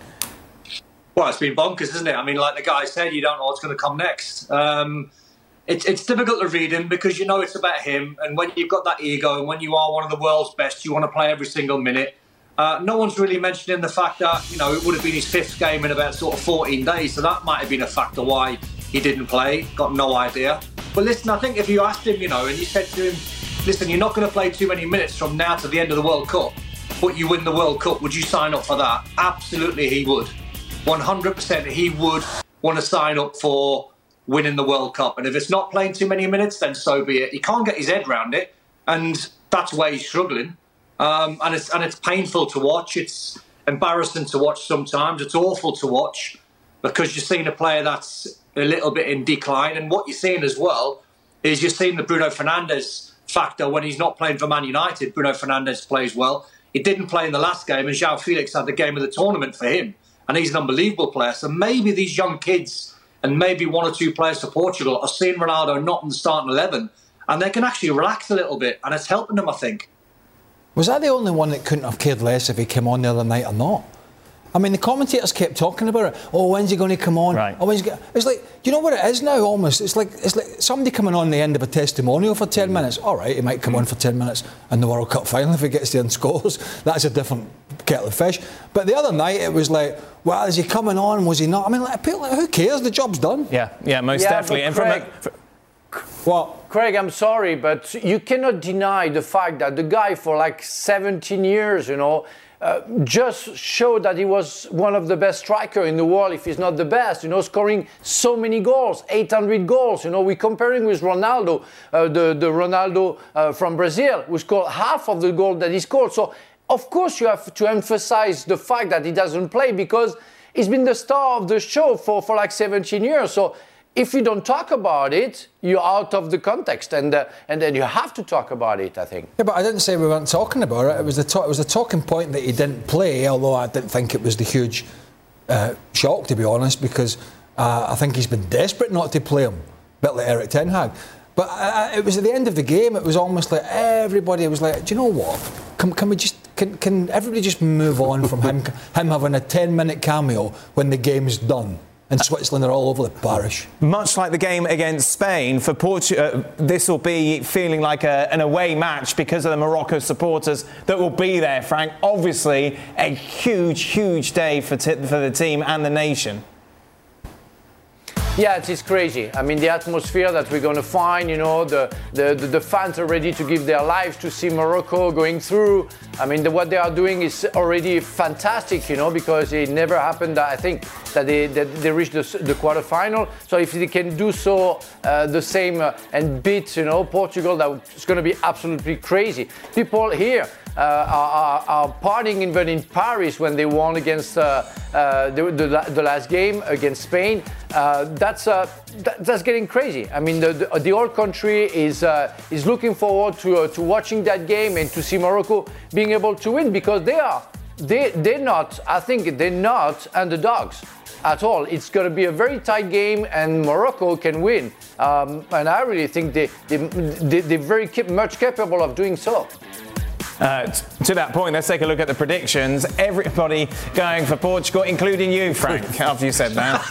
Speaker 11: Well, it's been bonkers, isn't it? I mean, like the guy said, you don't know what's going to come next. Um, it's it's difficult to read him because you know it's about him. And when you've got that ego and when you are one of the world's best, you want to play every single minute. Uh, no one's really mentioning the fact that, you know, it would have been his fifth game in about sort of fourteen days. So that might have been a factor why he didn't play. Got no idea. But listen, I think if you asked him, you know, and you said to him, listen, you're not going to play too many minutes from now to the end of the World Cup, but you win the World Cup, would you sign up for that? Absolutely, he would. one hundred percent he would want to sign up for winning the World Cup. And if it's not playing too many minutes, then so be it. He can't get his head around it, and that's where he's struggling. Um, and it's and it's painful to watch. It's embarrassing to watch sometimes. It's awful to watch because you're seeing a player that's a little bit in decline. And what you're seeing as well is you're seeing the Bruno Fernandes factor. When he's not playing for Man United, Bruno Fernandes plays well. He didn't play in the last game, and João Felix had the game of the tournament for him. And he's an unbelievable player. So maybe these young kids and maybe one or two players for Portugal are seeing Ronaldo not in the starting eleven, and they can actually relax a little bit, and it's helping them, I think.
Speaker 7: Was that the only one that couldn't have cared less if he came on the other night or not? I mean, the commentators kept talking about it. Oh, when's he going to come on?
Speaker 5: Right.
Speaker 7: Oh, when's he go-? It's like, you know what it is now almost? It's like it's like somebody coming on the end of a testimonial for ten minutes. All right, he might come on for ten minutes in the World Cup final if he gets there and scores. That's a different kettle of fish. But the other night it was like, well, is he coming on? Was he not? I mean, like, who cares? The job's done.
Speaker 5: Yeah, yeah, most
Speaker 2: yeah,
Speaker 5: definitely. And
Speaker 2: Craig,
Speaker 5: from a,
Speaker 2: well, Craig, I'm sorry, but you cannot deny the fact that the guy for like seventeen years, you know, Uh, just showed that he was one of the best strikers in the world, if he's not the best, you know, scoring so many goals, eight hundred goals. You know, we're comparing with Ronaldo, uh, the, the Ronaldo uh, from Brazil, who scored half of the goal that he scored. So, of course, you have to emphasize the fact that he doesn't play because he's been the star of the show for, for like seventeen years. So, if you don't talk about it, you're out of the context, and uh, and then you have to talk about it, I think.
Speaker 7: Yeah, but I didn't say we weren't talking about it. It was the to- it was the talking point that he didn't play, although I didn't think it was the huge uh, shock, to be honest, because uh, I think he's been desperate not to play him, a bit like Erik ten Hag. But uh, it was at the end of the game, it was almost like everybody was like, do you know what? Can, can we just can, can everybody just move on from him him having a ten-minute cameo when the game's done? And Switzerland are all over the parish.
Speaker 5: Much like the game against Spain, for Portugal, uh, this will be feeling like a, an away match because of the Morocco supporters that will be there, Frank. Obviously, a huge, huge day for, t- for the team and the nation.
Speaker 2: Yeah, it is crazy. I mean, the atmosphere that we're going to find, you know, the, the, the, the fans are ready to give their lives to see Morocco going through. I mean, the, what they are doing is already fantastic, you know, because it never happened, I think, that they, that they reached the, the quarterfinal. So if they can do so uh, the same uh, and beat, you know, Portugal, that's going to be absolutely crazy. People here uh, are, are, are partying even in Paris when they won against uh, uh, the, the, the last game against Spain. Uh, that's uh, that, that's getting crazy. I mean, the, the, the whole country is uh, is looking forward to uh, to watching that game and to see Morocco being able to win, because they are they they're not. I think they're not underdogs at all. It's going to be a very tight game, and Morocco can win. Um, and I really think they, they, they, they're very cap- much capable of doing so.
Speaker 5: Uh, t- to that point, let's take a look at the predictions. Everybody going for Portugal, including you, Frank, after you said that.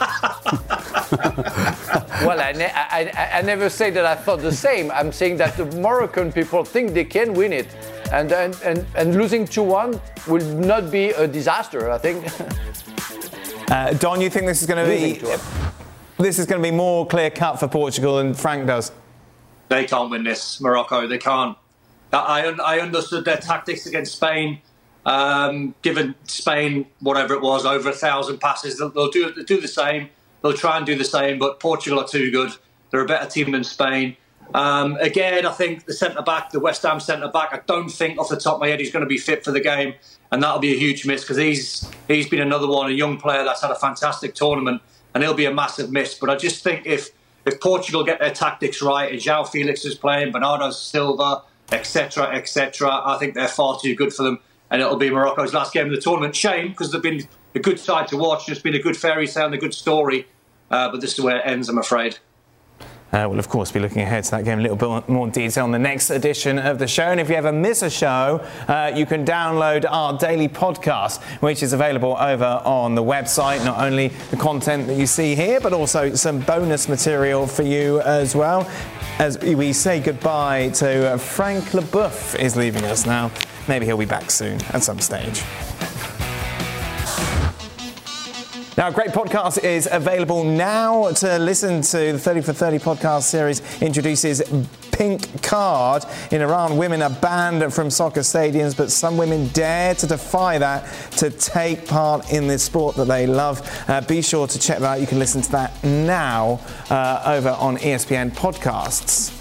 Speaker 2: Well, I, ne- I, I, I never say that I thought the same. I'm saying that the Moroccan people think they can win it. And, and, and, and losing two one will not be a disaster, I think.
Speaker 5: Uh, Don, you think this is going to be this is going to be more clear cut for Portugal than Frank does?
Speaker 11: They can't win this, Morocco. They can't. I un- I understood their tactics against Spain. Um, given Spain whatever it was, over a thousand passes, they'll, they'll do they'll do the same. They'll try and do the same. But Portugal are too good. They're a better team than Spain. Um, again, I think the centre back, the West Ham centre back, I don't think off the top of my head he's going to be fit for the game. And that'll be a huge miss, because he's he's been another one, a young player that's had a fantastic tournament, and he'll be a massive miss. But I just think if if Portugal get their tactics right, and João Felix is playing, Bernardo Silva, et cetera, et cetera, I think they're far too good for them, and it'll be Morocco's last game of the tournament. Shame, because they've been a good side to watch. It's been a good fairy tale and a good story, uh, but this is where it ends, I'm afraid.
Speaker 5: Uh, we'll, of course, be looking ahead to that game in a little bit more detail on the next edition of the show. And if you ever miss a show, uh, you can download our daily podcast, which is available over on the website. Not only the content that you see here, but also some bonus material for you as well. As we say goodbye to uh, Frank Leboeuf is leaving us now. Maybe he'll be back soon at some stage. Now, a great podcast is available now to listen to. The thirty for thirty podcast series introduces Pink Card. In Iran, women are banned from soccer stadiums, but some women dare to defy that to take part in this sport that they love. Uh, be sure to check that out. You can listen to that now uh, over on E S P N Podcasts.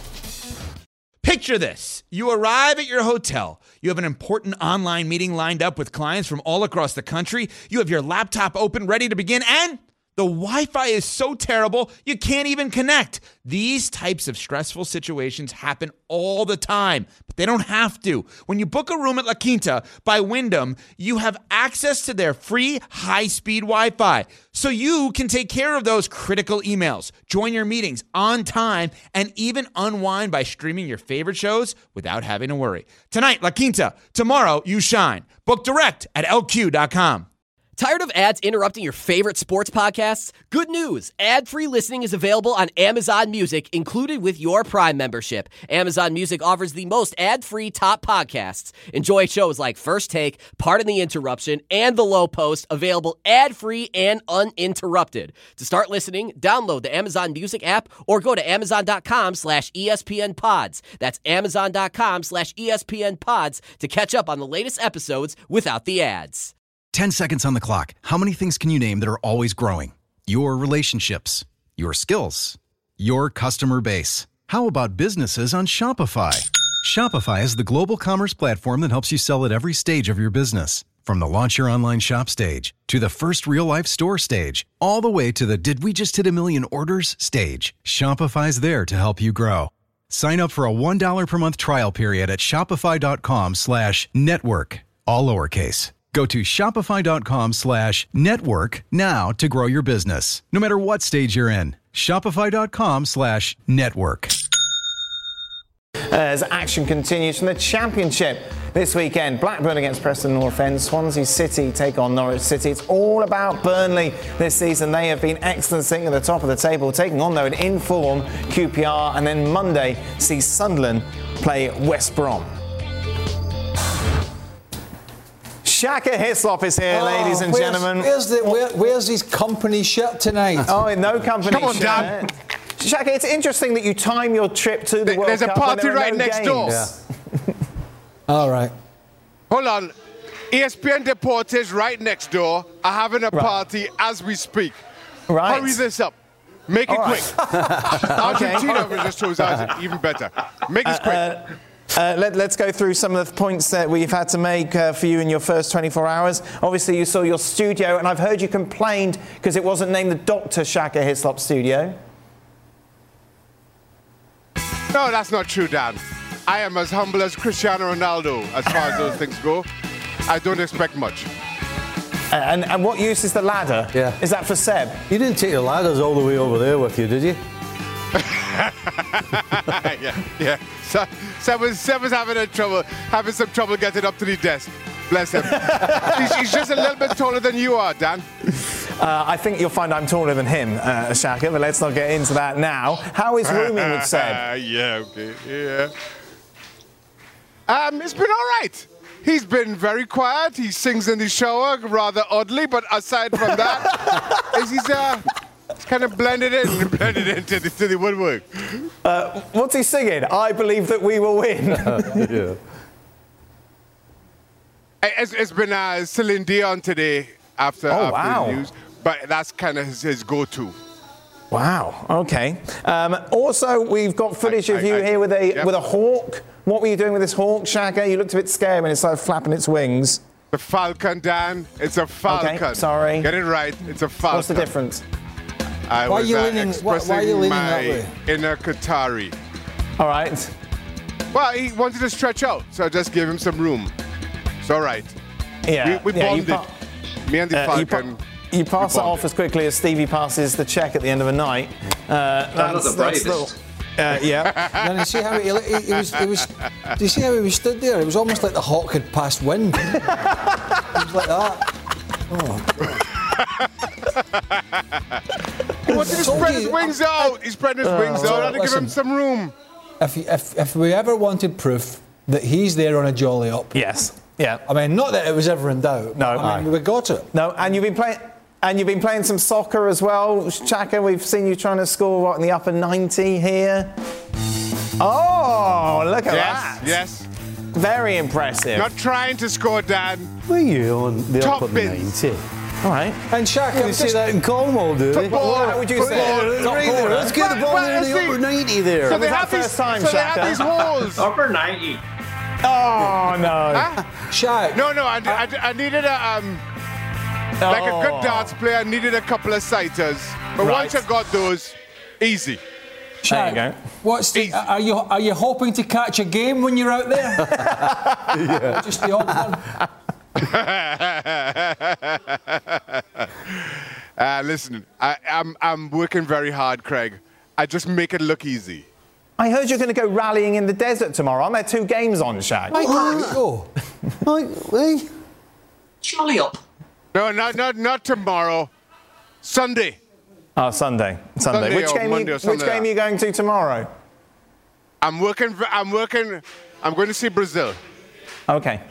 Speaker 12: Picture this. You arrive at your hotel. You have an important online meeting lined up with clients from all across the country. You have your laptop open, ready to begin, and the Wi-Fi is so terrible you can't even connect. These types of stressful situations happen all the time, but they don't have to. When you book a room at La Quinta by Wyndham, you have access to their free high-speed Wi-Fi, so you can take care of those critical emails, join your meetings on time, and even unwind by streaming your favorite shows without having to worry. Tonight, La Quinta. Tomorrow, you shine. Book direct at L Q dot com.
Speaker 13: Tired of ads interrupting your favorite sports podcasts? Good news! Ad-free listening is available on Amazon Music, included with your Prime membership. Amazon Music offers the most ad-free top podcasts. Enjoy shows like First Take, Pardon the Interruption, and The Low Post, available ad-free and uninterrupted. To start listening, download the Amazon Music app or go to amazon.com slash ESPN pods. That's amazon.com slash ESPN pods to catch up on the latest episodes without the ads.
Speaker 14: ten seconds on the clock. How many things can you name that are always growing? Your relationships, your skills, your customer base. How about businesses on Shopify? Shopify is the global commerce platform that helps you sell at every stage of your business. From the launch your online shop stage, to the first real-life store stage, all the way to the did we just hit a million orders stage. Shopify's there to help you grow. Sign up for a one dollar per month trial period at shopify.com slash network, all lowercase. Go to shopify.com slash network now to grow your business, no matter what stage you're in. Shopify.com slash network.
Speaker 5: As action continues from the Championship this weekend, Blackburn against Preston North End, Swansea City take on Norwich City. It's all about Burnley this season. They have been excellent, sitting at the top of the table, taking on, though, an in-form Q P R, and then Monday sees Sunderland play West Brom. Shaka Hislop is here, oh, ladies and
Speaker 7: where's,
Speaker 5: gentlemen.
Speaker 7: Where's, the, where, where's his company shirt tonight?
Speaker 5: Oh, no company
Speaker 15: Come on,
Speaker 5: shirt.
Speaker 15: Dan.
Speaker 5: Shaka, it's interesting that you time your trip to the
Speaker 15: There's
Speaker 5: World
Speaker 15: Cup. There's a party right
Speaker 5: no
Speaker 15: next
Speaker 5: games.
Speaker 15: door.
Speaker 5: Yeah.
Speaker 7: All right.
Speaker 15: Hold on. E S P N Deportes right next door are having a
Speaker 5: right.
Speaker 15: party as we speak.
Speaker 5: Right.
Speaker 15: Hurry this up. Make it
Speaker 5: All
Speaker 15: quick.
Speaker 5: right.
Speaker 15: Argentina okay. just chose us even better. Make it quick.
Speaker 5: Uh, uh, Uh, let, let's go through some of the points that we've had to make uh, for you in your first twenty-four hours. Obviously, you saw your studio, and I've heard you complained because it wasn't named the Doctor Shaka Hislop studio.
Speaker 15: No, that's not true, Dan. I am as humble as Cristiano Ronaldo as far as those things go. I don't expect much.
Speaker 5: Uh, and, and what use is the ladder?
Speaker 8: Yeah.
Speaker 5: Is that for Seb?
Speaker 8: You didn't take the ladders all the way over there with you, did you?
Speaker 15: yeah, yeah. So, Seb was, Seb was having a trouble, having some trouble getting up to the desk. Bless him. he's, he's just a little bit taller than you are, Dan.
Speaker 5: Uh, I think you'll find I'm taller than him, uh, Shaka, but let's not get into that now. How is rooming with Seb?
Speaker 15: yeah, okay, yeah. Um, it's been all right. He's been very quiet. He sings in the shower rather oddly, but aside from that, is he's uh, kind of blended in, blended into the, to the woodwork.
Speaker 5: Uh, what's he singing? I believe that we will win.
Speaker 8: yeah.
Speaker 15: It's, it's been uh, Celine Dion today after,
Speaker 5: Oh,
Speaker 15: after
Speaker 5: wow.
Speaker 15: the news, but that's kind of his, his go-to.
Speaker 5: Wow. Okay. Um, also, we've got footage
Speaker 15: I-
Speaker 5: of you
Speaker 15: I-
Speaker 5: here with a
Speaker 15: yep.
Speaker 5: with a hawk. What were you doing with this hawk, Shaka? You looked a bit scared when it started flapping its wings.
Speaker 15: The falcon, Dan. It's a falcon.
Speaker 5: Okay, sorry.
Speaker 15: Get it right. It's a falcon.
Speaker 5: What's the difference?
Speaker 15: I
Speaker 7: Why are
Speaker 15: was
Speaker 7: you
Speaker 15: uh,
Speaker 7: leaning- why-
Speaker 15: expressing
Speaker 7: why are you leaning
Speaker 15: my
Speaker 7: that way?
Speaker 15: inner Qatari.
Speaker 5: All right.
Speaker 15: Well, he wanted to stretch out, so I just gave him some room. It's all right.
Speaker 5: Yeah.
Speaker 15: We, we
Speaker 5: yeah, you
Speaker 15: bonded.
Speaker 5: pa-
Speaker 15: Me and the
Speaker 5: uh, you,
Speaker 15: falcon.
Speaker 5: pa- you pass
Speaker 15: we
Speaker 5: it off
Speaker 15: bonded.
Speaker 5: as quickly as Stevie passes the check at the end of a night. Uh,
Speaker 11: not the bravest.
Speaker 5: little- uh, yeah.
Speaker 7: Then you see how he, he, he was, he was. Do you see how he was stood there? It was almost like the hawk had passed wind. It was like that.
Speaker 15: He wanted to spread his wings out. He spread his wings out. I had to give
Speaker 7: listen.
Speaker 15: him some room.
Speaker 7: If, if if we ever wanted proof that he's there on a jolly up,
Speaker 5: Yes. Yeah.
Speaker 7: I mean, not that it was ever in doubt.
Speaker 5: No.
Speaker 7: I mean, we got it.
Speaker 5: No, and you've been playing. And you've been playing some soccer as well, Shaka. We've seen you trying to score what in the upper ninety here. Oh, look at
Speaker 15: Yes,
Speaker 5: that!
Speaker 15: yes.
Speaker 5: Very impressive.
Speaker 15: Not trying to score, Dan.
Speaker 8: Were you on the
Speaker 15: Top
Speaker 8: upper
Speaker 15: bins.
Speaker 8: ninety?
Speaker 5: All right.
Speaker 7: And Shaka,
Speaker 8: You say that in Cornwall, do they?
Speaker 15: Football,
Speaker 5: How would you say
Speaker 15: football,
Speaker 5: it?
Speaker 15: top
Speaker 8: Right there,
Speaker 15: corner.
Speaker 8: let's get the ball
Speaker 15: Well,
Speaker 8: in the
Speaker 15: well,
Speaker 8: upper
Speaker 15: see,
Speaker 8: ninety there.
Speaker 15: So they
Speaker 5: that
Speaker 15: have
Speaker 5: first
Speaker 15: these,
Speaker 5: time,
Speaker 15: so they
Speaker 5: Shaka?
Speaker 15: have these holes.
Speaker 11: Upper ninety.
Speaker 5: Oh no!
Speaker 15: Huh?
Speaker 7: Shaq.
Speaker 15: No, no, I, I, I needed a um, like a good darts player. I needed a couple of sighters, but
Speaker 5: Right.
Speaker 15: once I got those, easy.
Speaker 5: There you go.
Speaker 7: What's the, are you are you hoping to catch a game when you're out there? yeah. Just the odd one.
Speaker 15: uh, listen, I, I'm I'm working very hard, Craig. I just make it look easy.
Speaker 5: I heard you're going to go rallying in the desert tomorrow. Aren't there two games on, Shaq?
Speaker 7: I can't go.
Speaker 8: Like, hey,
Speaker 11: Jolly up.
Speaker 15: No, not not not tomorrow. Sunday.
Speaker 5: Oh, Sunday. Sunday.
Speaker 15: Sunday
Speaker 5: which
Speaker 15: or
Speaker 5: game?
Speaker 15: Monday
Speaker 5: you,
Speaker 15: or something
Speaker 5: which game
Speaker 15: like
Speaker 5: are you going to tomorrow?
Speaker 15: I'm working. v- I'm working. I'm going to see Brazil.
Speaker 5: Okay.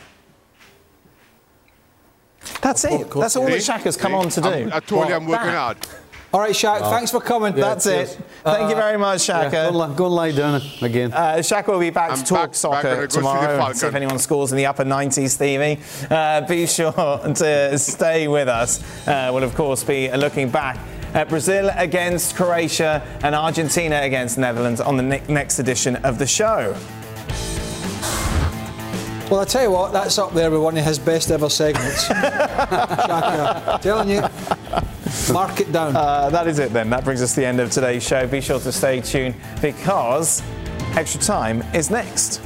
Speaker 5: That's it. That's all that
Speaker 15: See?
Speaker 5: Shaka's come
Speaker 15: See?
Speaker 5: on to do.
Speaker 15: I'm- I told you I'm working
Speaker 5: that.
Speaker 15: hard.
Speaker 7: All right, Shaq. Thanks for coming.
Speaker 5: That's it. Thank you very much, Shaka.
Speaker 8: yeah, go, and li- go and lie down again.
Speaker 5: Uh, Shaka will be back
Speaker 15: I'm
Speaker 5: to talk
Speaker 15: back- back
Speaker 5: soccer
Speaker 15: when I go see the
Speaker 5: tomorrow.
Speaker 15: Falcon.
Speaker 5: See if anyone scores in the upper nineties, Stevie. Uh, be sure to stay with us. Uh, we'll, of course, be looking back at Brazil against Croatia and Argentina against Netherlands on the ne- next edition of the show.
Speaker 7: Well, I tell you what, that's up there with one of his best ever segments. Shaka, telling you, mark it down.
Speaker 5: Uh, that is it then. That brings us to the end of today's show. Be sure to stay tuned because Extra Time is next.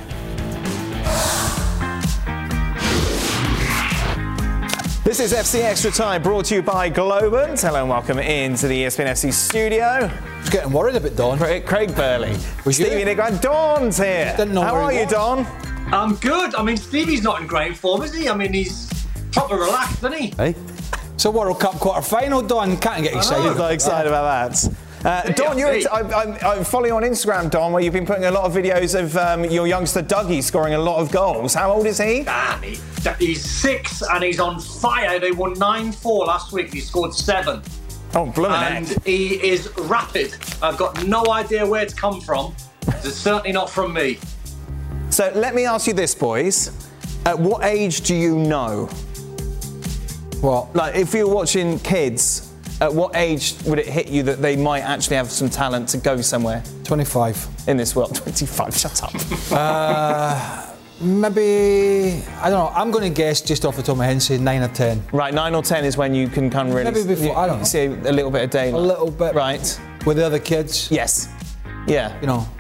Speaker 5: This is F C Extra Time, brought to you by Globant. Hello and welcome into the E S P N F C studio.
Speaker 7: I was getting worried a bit, Don.
Speaker 5: Craig, Craig Burley,
Speaker 7: Was you?
Speaker 5: Stevie Nick, and Dawn's here.
Speaker 7: Didn't know
Speaker 5: How
Speaker 7: where
Speaker 5: are
Speaker 7: he
Speaker 5: you,
Speaker 7: was.
Speaker 5: Dawn?
Speaker 11: I'm good. I mean, Stevie's not in great form, is he? I mean, he's proper relaxed, isn't he?
Speaker 8: Hey?
Speaker 7: It's a World Cup quarter final, Don. Can't get excited.
Speaker 5: He's not excited about that. Uh, Don, you're ex- I, I, I follow you on Instagram, Don, where you've been putting a lot of videos of um, your youngster Dougie scoring a lot of goals. How old is he?
Speaker 11: Damn, he, he's six and he's on fire. They won nine four last week. He scored seven.
Speaker 5: Oh, blooming
Speaker 11: And
Speaker 5: heck.
Speaker 11: he is rapid. I've got no idea where to come from. It's certainly not from me.
Speaker 5: So let me ask you this, boys. At what age do you know?
Speaker 7: What?
Speaker 5: Like, if you're watching kids at what age would it hit you that they might actually have some talent to go somewhere?
Speaker 7: twenty-five.
Speaker 5: In this world? twenty-five, shut up.
Speaker 7: uh, maybe, I don't know, I'm going to guess just off the top of my head and say nine or ten.
Speaker 5: Right, nine or ten is when you can kind of really
Speaker 7: Maybe before,
Speaker 5: you,
Speaker 7: I don't know.
Speaker 5: see a little bit of daylight.
Speaker 7: A little bit.
Speaker 5: Right.
Speaker 7: With the other kids.
Speaker 5: Yes. Yeah.
Speaker 7: You know.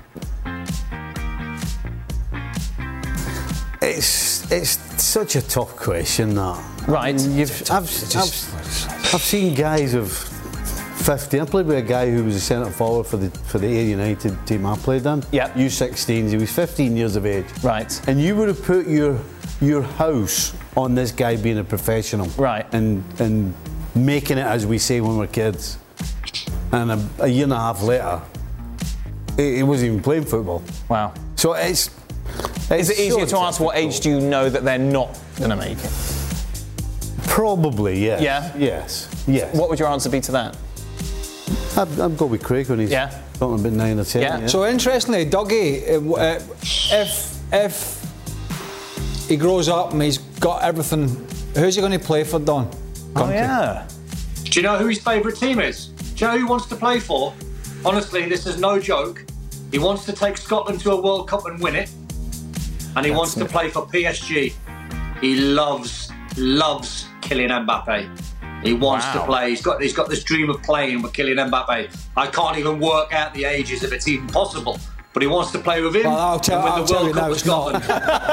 Speaker 8: It's it's such a tough question, that.
Speaker 5: Right.
Speaker 8: I mean, you've, I've, I've, I've seen guys of fifty. I played with a guy who was a centre forward for the for the Ayr United team I played in.
Speaker 5: Yeah.
Speaker 8: U sixteens. He was fifteen years of age.
Speaker 5: Right.
Speaker 8: And you would have put your your house on this guy being a professional.
Speaker 5: Right.
Speaker 8: And and making it, as we say when we're kids. And a, a year and a half later, he, he wasn't even playing football.
Speaker 5: Wow.
Speaker 8: So it's.
Speaker 5: Is it easier
Speaker 8: so
Speaker 5: to ask what age do you know that they're not going to make it?
Speaker 8: Probably, yes.
Speaker 5: Yeah?
Speaker 8: Yes. Yes.
Speaker 5: What would your answer be to that?
Speaker 8: I'd, I'd go with Craig when he's
Speaker 5: yeah.
Speaker 8: talking about nine or ten.
Speaker 5: Yeah.
Speaker 8: Yeah.
Speaker 7: So interestingly, Dougie, uh, uh, if if he grows up and he's got everything, who's he going to play for, Don?
Speaker 5: Oh yeah.
Speaker 11: Do you know who his favourite team is? Do you know who he wants to play for? Honestly, this is no joke. He wants to take Scotland to a World Cup and win it. And he That's wants to play for P S G. He loves, loves Kylian Mbappe. He wants wow. to play. He's got, he's got this dream of playing with Kylian Mbappe. I can't even work out the ages if it's even possible. But he wants to play with him
Speaker 7: well, I'll tell,
Speaker 11: and win
Speaker 7: I'll
Speaker 11: the World
Speaker 7: you
Speaker 11: Cup
Speaker 7: now,
Speaker 11: with Scotland.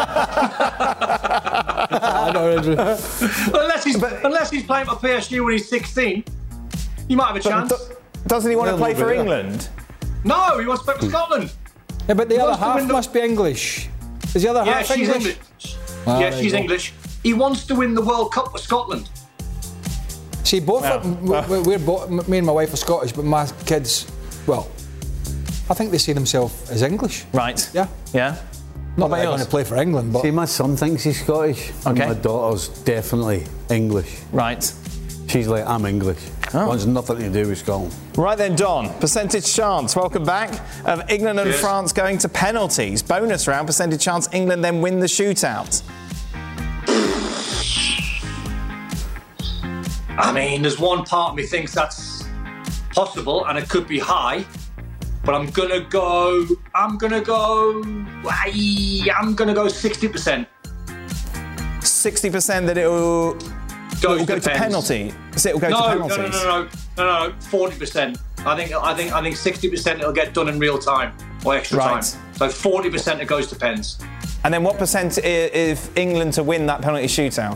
Speaker 7: I know,
Speaker 11: unless he's unless he's playing for P S G when he's sixteen, he might have a chance.
Speaker 5: But doesn't he want to play for England?
Speaker 11: No, he wants to play for Scotland.
Speaker 7: Yeah, but the
Speaker 11: he
Speaker 7: other half the... must be English. Is the other
Speaker 11: yeah,
Speaker 7: half
Speaker 11: she's
Speaker 7: English?
Speaker 11: English.
Speaker 7: Oh,
Speaker 11: yeah, she's English. He wants to win the World Cup with Scotland.
Speaker 7: See, both
Speaker 5: well,
Speaker 7: of,
Speaker 5: well.
Speaker 7: we're, we're both, me and my wife are Scottish, but my kids, well, I think they see themselves as English.
Speaker 5: Right.
Speaker 7: Yeah.
Speaker 5: Yeah.
Speaker 7: Not that they're going to play for England, but...
Speaker 8: See, my son thinks he's Scottish.
Speaker 5: Okay.
Speaker 8: My daughter's definitely English.
Speaker 5: Right.
Speaker 8: She's like, I'm English.
Speaker 5: Oh.
Speaker 8: It has nothing to do with Scotland.
Speaker 5: Right then, Don. Percentage chance, welcome back, of England and
Speaker 11: Cheers.
Speaker 5: France going to penalties. Bonus round, percentage chance England then win the shootout.
Speaker 11: I mean, there's one part of me thinks that's possible and it could be high, but I'm gonna go. I'm gonna go. I'm gonna go sixty percent.
Speaker 5: Sixty percent that it will go, to, go to penalty. So it will go
Speaker 11: no,
Speaker 5: to penalties.
Speaker 11: No, no, no, no, no, no. Forty percent. I think. I think. I think sixty percent it'll get done in real time or extra
Speaker 5: right.
Speaker 11: time. So forty percent it goes to pens.
Speaker 5: And then what percent if England to win that penalty shootout?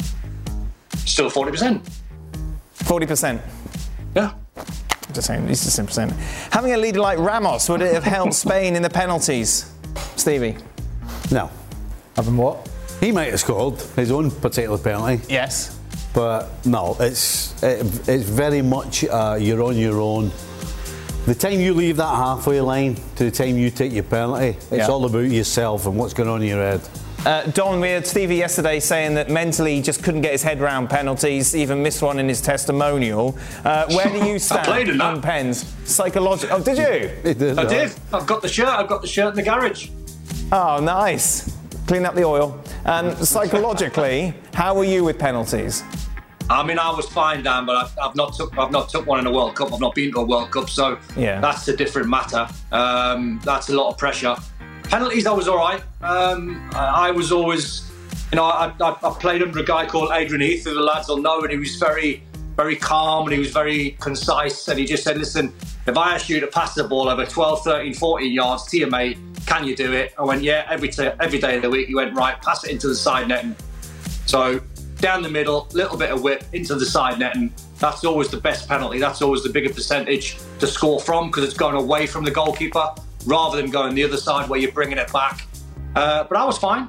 Speaker 11: Still forty percent.
Speaker 5: Forty percent.
Speaker 11: Yeah.
Speaker 5: Just saying, it's just ten percent. Having a leader like Ramos, would it have helped Spain in the penalties? Stevie?
Speaker 8: No.
Speaker 7: Having what?
Speaker 8: He might have scored his own particular penalty.
Speaker 5: Yes.
Speaker 8: But no, it's it, it's very much uh, you're on your own. The time you leave that halfway line to the time you take your penalty, it's
Speaker 5: yeah.
Speaker 8: all about yourself and what's going on in your head.
Speaker 5: Uh, Don, we had Stevie yesterday saying that mentally he just couldn't get his head round penalties, even missed one in his testimonial. Uh, where do you stand
Speaker 11: I played in
Speaker 5: on
Speaker 11: that.
Speaker 5: pens? Psychological. Oh, did you?
Speaker 8: Did,
Speaker 11: I did. I've got the shirt. I've got the shirt in the garage.
Speaker 5: Oh, nice. Clean up the oil. Um, psychologically, how were you with penalties?
Speaker 11: I mean, I was fine, Dan, but I've, I've not took I've not took one in a World Cup. I've not been to a World Cup, so
Speaker 5: yeah.
Speaker 11: that's a different matter. Um, that's a lot of pressure. Penalties, I was all right. Um, I, I was always, you know, I, I, I played under a guy called Adrian Heath, who the lads will know, and he was very, very calm and he was very concise. And he just said, listen, if I asked you to pass the ball over twelve, thirteen, fourteen yards to your mate, can you do it? I went, yeah, every, t- every day of the week. He went, right, pass it into the side netting. So down the middle, little bit of whip into the side netting. That's always the best penalty. That's always the bigger percentage to score from because it's going away from the goalkeeper rather than going the other side where you're bringing it back. Uh, but I was fine.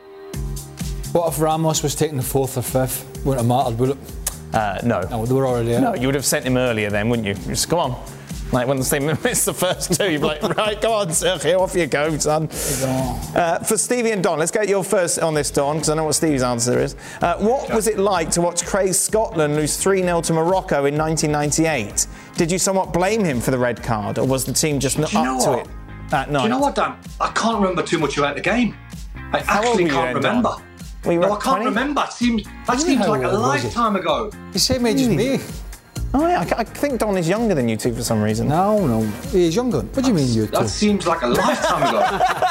Speaker 7: What if Ramos was taking the fourth or fifth? Wouldn't have mattered, would it?
Speaker 5: Uh, no.
Speaker 7: No, they were already out.
Speaker 5: No, you would have sent him earlier then, wouldn't you? Just come on. Like when they miss the first two, you'd be like, right, go on, Sergio, off you go, son. Uh, for Stevie and Don, let's get your first on this, Don, because I know what Stevie's answer is. Uh, what was it like to watch Craig's Scotland lose three nil to Morocco in nineteen ninety-eight? Did you somewhat blame him for the red card, or was the team just not up to it that night?
Speaker 11: Do you know what, Dan? I can't remember too much about the game. I
Speaker 5: How
Speaker 11: actually
Speaker 5: old were you
Speaker 11: can't
Speaker 5: then,
Speaker 11: remember.
Speaker 5: Don? Were you
Speaker 11: No,
Speaker 5: like
Speaker 11: I can't
Speaker 5: twenty?
Speaker 11: remember. It seems, that seems
Speaker 7: how
Speaker 11: like a
Speaker 7: old was he?
Speaker 11: lifetime ago.
Speaker 7: The same age as me.
Speaker 5: Oh yeah, I, I think Don is younger than you two for some reason.
Speaker 7: No, no, he's younger. What do you mean you two?
Speaker 11: That seems like a lifetime ago.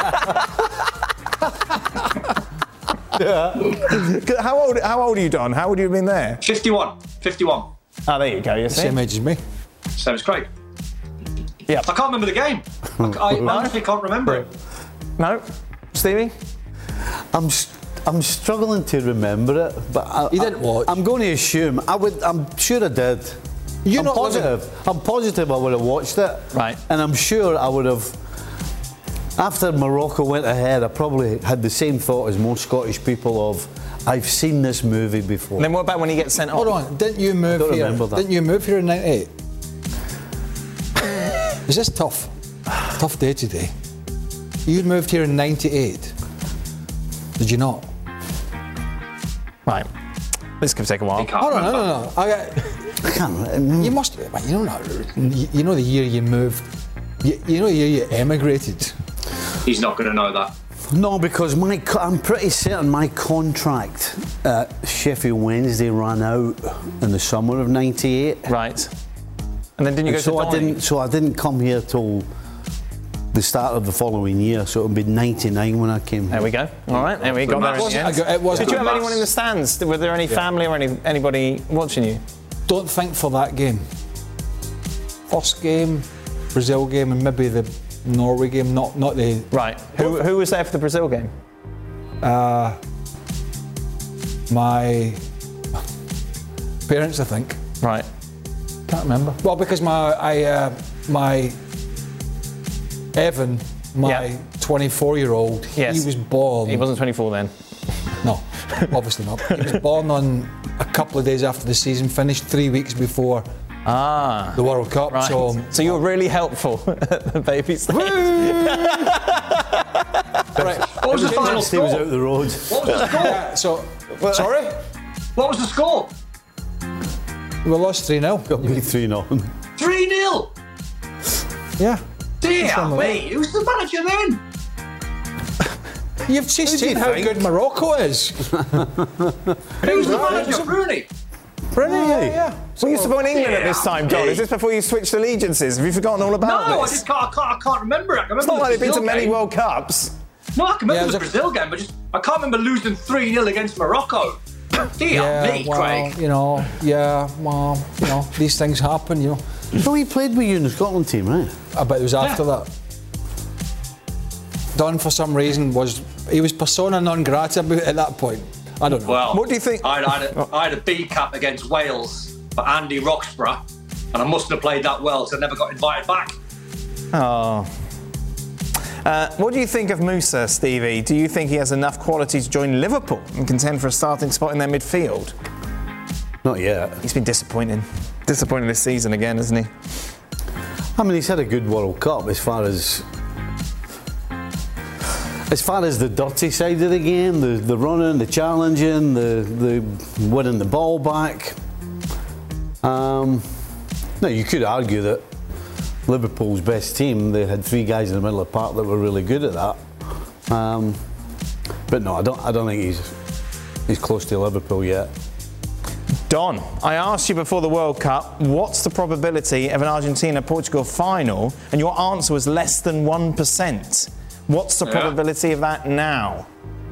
Speaker 5: Yeah. How old? How old are you, Don? How old have you been there?
Speaker 11: fifty-one. fifty-one.
Speaker 5: Oh, there you go. You see?
Speaker 7: Same age as me.
Speaker 11: Same as Craig.
Speaker 5: Yeah.
Speaker 11: I can't remember the game. I, I honestly can't remember it.
Speaker 5: No, Stevie.
Speaker 8: I'm st- I'm struggling to remember it, but I,
Speaker 7: You didn't watch.
Speaker 8: I'm going to assume I would. I'm sure I did.
Speaker 7: You're
Speaker 8: I'm
Speaker 7: not
Speaker 8: positive. I'm positive I would have watched it.
Speaker 5: Right.
Speaker 8: And I'm sure I would have. After Morocco went ahead, I probably had the same thought as most Scottish people of, I've seen this movie before.
Speaker 5: Then what about when he gets sent off?
Speaker 7: Hold on, didn't you move
Speaker 8: I don't
Speaker 7: here?
Speaker 8: remember that.
Speaker 7: Didn't you move here in ninety-eight? Is this tough? Tough day today. You moved here in ninety-eight. Did you not?
Speaker 5: Right. This could take a while.
Speaker 7: Hold on, no, no, no. I,
Speaker 8: I can't.
Speaker 7: You must. You know that. You know the year you moved. You, you know the year you emigrated.
Speaker 11: He's not going to know that.
Speaker 8: No, because my co- I'm pretty certain my contract at Sheffield Wednesday ran out in the summer of ninety-eight.
Speaker 5: Right. And then didn't you
Speaker 8: And
Speaker 5: go
Speaker 8: so
Speaker 5: to
Speaker 8: I
Speaker 5: Donny?
Speaker 8: didn't. So I didn't come here till the start of the following year. So it'll be ninety-nine when I came.
Speaker 5: There we go. All right, there we go. There in the end.
Speaker 7: It was
Speaker 5: Did you
Speaker 7: good
Speaker 5: have anyone
Speaker 11: maths.
Speaker 5: in the stands? Were there any
Speaker 7: Yeah.
Speaker 5: family or any anybody watching you?
Speaker 7: Don't think for that game. First game, Brazil game, and maybe the Norway game. Not not the.
Speaker 5: Right. Who who was there for the Brazil game?
Speaker 7: Uh, my parents, I think.
Speaker 5: Right.
Speaker 7: Can't remember. Well, because my I uh, my Evan, my twenty-four-year-old,
Speaker 5: Yes.
Speaker 7: he was born.
Speaker 5: He wasn't twenty-four then.
Speaker 7: No, obviously not. He was born on a couple of days after the season finished, three weeks before
Speaker 5: Ah.
Speaker 7: the World Cup.
Speaker 5: Right.
Speaker 7: So,
Speaker 5: So you were really helpful at the baby stage.
Speaker 7: right.
Speaker 11: What was the final
Speaker 8: He was
Speaker 11: score?
Speaker 8: out the road.
Speaker 11: What was the score?
Speaker 7: Yeah, so sorry,
Speaker 11: What was the score?
Speaker 7: we lost three nil.
Speaker 8: Got me three nil.
Speaker 11: three nil.
Speaker 7: Yeah.
Speaker 11: Dear
Speaker 7: Something like
Speaker 11: me, who's the manager then?
Speaker 7: You've just
Speaker 8: Who do
Speaker 7: seen
Speaker 8: you
Speaker 7: how
Speaker 8: think?
Speaker 7: good Morocco is.
Speaker 11: Who's the manager? Rooney.
Speaker 7: Brilliant, yeah, yeah.
Speaker 5: Well, you support England at this
Speaker 11: Yeah,
Speaker 5: time, John.
Speaker 11: me.
Speaker 5: Is this before you switched allegiances? Have you forgotten all about
Speaker 11: No, I
Speaker 5: this?
Speaker 11: just can't, I can't. I can't remember it. I can remember
Speaker 5: It's not
Speaker 11: the
Speaker 5: like they've been to
Speaker 11: Brazil
Speaker 5: many
Speaker 11: game.
Speaker 5: World Cups.
Speaker 11: No, I can remember
Speaker 7: Yeah, it
Speaker 11: the
Speaker 7: was a-
Speaker 11: Brazil game, but just I can't remember losing three nil against Morocco. Dear
Speaker 7: Yeah,
Speaker 11: me,
Speaker 7: well,
Speaker 11: Craig.
Speaker 7: you know, yeah, well, you know, these things happen, you know.
Speaker 8: So he played with you in the Scotland team, right?
Speaker 7: I bet it was after
Speaker 11: Yeah.
Speaker 7: that. Don, for some reason, was he was persona non grata at that point. I don't know.
Speaker 11: Well,
Speaker 5: What do you think-
Speaker 11: I had, I, had a, I had a B cap against Wales for Andy Roxburgh, and I mustn't have played that well, so I never got invited back.
Speaker 5: Oh. Uh, what do you think of Musa, Stevie? Do you think he has enough quality to join Liverpool and contend for a starting spot in their midfield?
Speaker 8: Not yet.
Speaker 5: He's been disappointing. Disappointing this season again, hasn't he?
Speaker 8: I mean, he's had a good World Cup as far as as far as the dirty side of the game, the, the running, the challenging, the the winning the ball back. Um, no, you could argue that Liverpool's best team, they had three guys in the middle of the park that were really good at that. Um, but no, I don't. I don't think he's he's close to Liverpool yet.
Speaker 5: Don, I asked you before the World Cup, what's the probability of an Argentina-Portugal final? And your answer was less than one percent. What's the
Speaker 11: Yeah.
Speaker 5: probability of that now?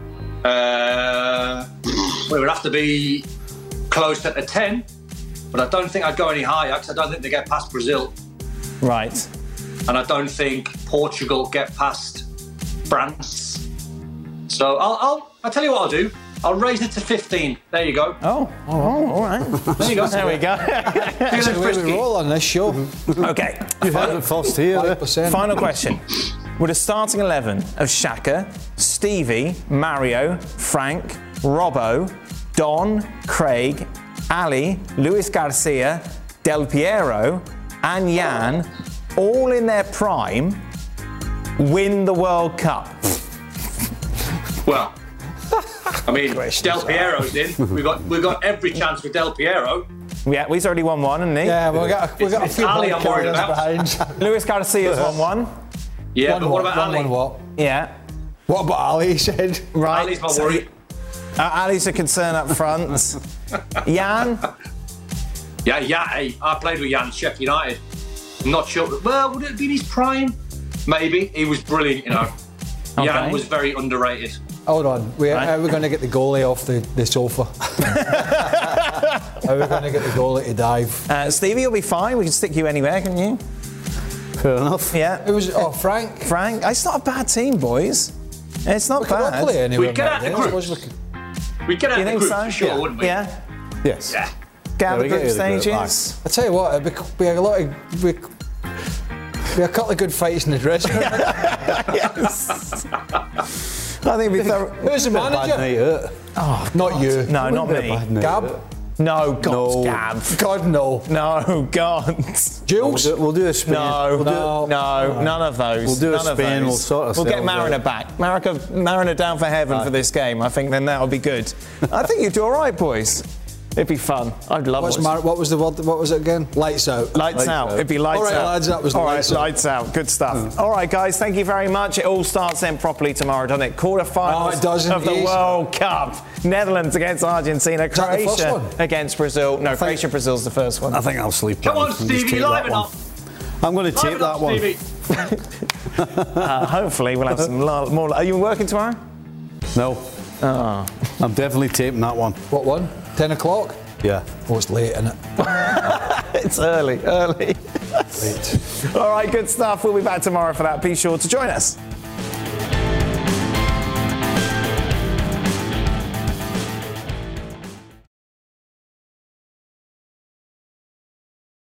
Speaker 11: Uh, we would have to be closer to ten, but I don't think I'd go any higher because I don't think they get past Brazil,
Speaker 5: Right.
Speaker 11: and I don't think Portugal get past France. So I'll, I'll, I'll tell you what I'll do. I'll raise it to fifteen. There you go.
Speaker 5: Oh, oh, all right.
Speaker 11: There you go.
Speaker 5: There we go.
Speaker 11: Feeling
Speaker 7: The way we
Speaker 11: frisky.
Speaker 7: roll on this show.
Speaker 5: Okay.
Speaker 8: You heard it first here.
Speaker 7: five percent.
Speaker 5: Final question. Would a starting eleven of Shaka, Stevie, Mario, Frank, Robbo, Don, Craig, Ali, Luis Garcia, Del Piero, and Jan, all in their prime, win the World Cup?
Speaker 11: Well, I mean, Del Piero's in. We've got we've got every chance with Del Piero.
Speaker 5: Yeah, he's already won one, hasn't he?
Speaker 7: Yeah, we got we got a
Speaker 11: It's
Speaker 7: few
Speaker 11: Ali
Speaker 7: more
Speaker 11: I'm worried
Speaker 7: carriers
Speaker 11: about.
Speaker 7: behind.
Speaker 5: Luis Garcia's won one.
Speaker 11: Yeah,
Speaker 7: One
Speaker 11: but what
Speaker 7: what?
Speaker 11: about
Speaker 7: One,
Speaker 11: Ali?
Speaker 7: one what?
Speaker 5: Yeah.
Speaker 7: What about Ali? He said.
Speaker 5: Right.
Speaker 11: Ali's my
Speaker 5: so
Speaker 11: worry.
Speaker 5: Uh, Ali's a concern up front. Jan?
Speaker 11: Yeah, yeah. Hey, I played with Jan Sheffield United. I'm not sure. Well, would it have been his prime? Maybe. He was brilliant, you know.
Speaker 5: Okay.
Speaker 11: Jan was very underrated.
Speaker 7: Hold on. We,
Speaker 11: Right.
Speaker 7: How are we going to get the goalie off the, the sofa? How are we going to get the goalie to dive?
Speaker 5: Uh, Stevie, you'll be fine. We can stick you anywhere, can you?
Speaker 8: Fair enough.
Speaker 5: Yeah.
Speaker 7: It was oh Frank.
Speaker 5: Frank. It's not a bad team, boys. It's not
Speaker 7: We could
Speaker 5: bad.
Speaker 7: all play anywhere.
Speaker 11: We'd get out the
Speaker 7: mate.
Speaker 11: groups.
Speaker 7: Looking-
Speaker 11: We'd get out
Speaker 5: You
Speaker 11: the
Speaker 5: think
Speaker 11: groups
Speaker 5: so?
Speaker 11: for sure,
Speaker 5: yeah.
Speaker 11: wouldn't we?
Speaker 5: Yeah.
Speaker 8: Yes.
Speaker 11: Yeah.
Speaker 5: Get out
Speaker 8: Yeah,
Speaker 5: the
Speaker 8: we
Speaker 5: group
Speaker 8: get out of the group,
Speaker 5: stages.
Speaker 7: I tell you what, it'd be, be a lot of we, be a couple of good fights in the dressing room.
Speaker 5: Yes. I think it'd be thorough.
Speaker 7: Who's the
Speaker 8: Bad
Speaker 7: manager?
Speaker 8: night out.
Speaker 5: Oh,
Speaker 7: Not you.
Speaker 5: no, not
Speaker 8: Bit of
Speaker 5: me.
Speaker 8: bad night
Speaker 7: Gab.
Speaker 8: out.
Speaker 5: No, God,
Speaker 8: No.
Speaker 5: Gab.
Speaker 7: God no.
Speaker 5: No, God.
Speaker 7: Jules.
Speaker 8: We'll do, we'll do a Spain.
Speaker 5: No,
Speaker 8: we'll do,
Speaker 5: no, no, none of those.
Speaker 8: We'll do a
Speaker 5: none of
Speaker 8: Spain,
Speaker 5: those.
Speaker 8: we'll sort
Speaker 5: We'll get
Speaker 8: ourselves
Speaker 5: Mariner
Speaker 8: out.
Speaker 5: back. Mariner, Mariner down for heaven
Speaker 8: Aye.
Speaker 5: for this game. I think then that'll be good. I think you'd do all right, boys. It'd be fun. I'd love
Speaker 7: What's
Speaker 5: it.
Speaker 7: Mar- what was the word? What was it again? Lights out.
Speaker 5: Lights,
Speaker 8: Lights
Speaker 5: out.
Speaker 8: out.
Speaker 5: It'd be lights
Speaker 7: All right,
Speaker 5: out.
Speaker 7: lads, that was
Speaker 5: all
Speaker 7: lights
Speaker 5: right,
Speaker 7: out.
Speaker 5: lights out. Good stuff. All right, guys, thank you very much. It all starts then properly tomorrow, doesn't it? Quarterfinals
Speaker 7: No, it doesn't.
Speaker 5: of the
Speaker 7: Yes.
Speaker 5: World Cup. Netherlands against Argentina.
Speaker 7: that the first
Speaker 5: Croatia
Speaker 7: one?
Speaker 5: against Brazil. No, Croatia, Brazil's the first one.
Speaker 8: I think I'll sleep
Speaker 11: Come
Speaker 8: on
Speaker 11: on,
Speaker 8: and just
Speaker 11: Stevie,
Speaker 8: take
Speaker 11: live
Speaker 8: that
Speaker 11: it
Speaker 8: one.
Speaker 11: up.
Speaker 8: I'm going to
Speaker 11: Live
Speaker 8: take
Speaker 11: it
Speaker 8: that
Speaker 11: up,
Speaker 8: one.
Speaker 11: Stevie.
Speaker 5: Uh, hopefully, we'll have some lo- more. Are you working tomorrow?
Speaker 8: No.
Speaker 5: Oh.
Speaker 8: I'm definitely taping that one.
Speaker 7: What one? Ten o'clock.
Speaker 8: Yeah.
Speaker 7: Oh, it's late, isn't it?
Speaker 5: It's early, early.
Speaker 7: Late.
Speaker 5: All right, good stuff. We'll be back tomorrow for that. Be sure to join us.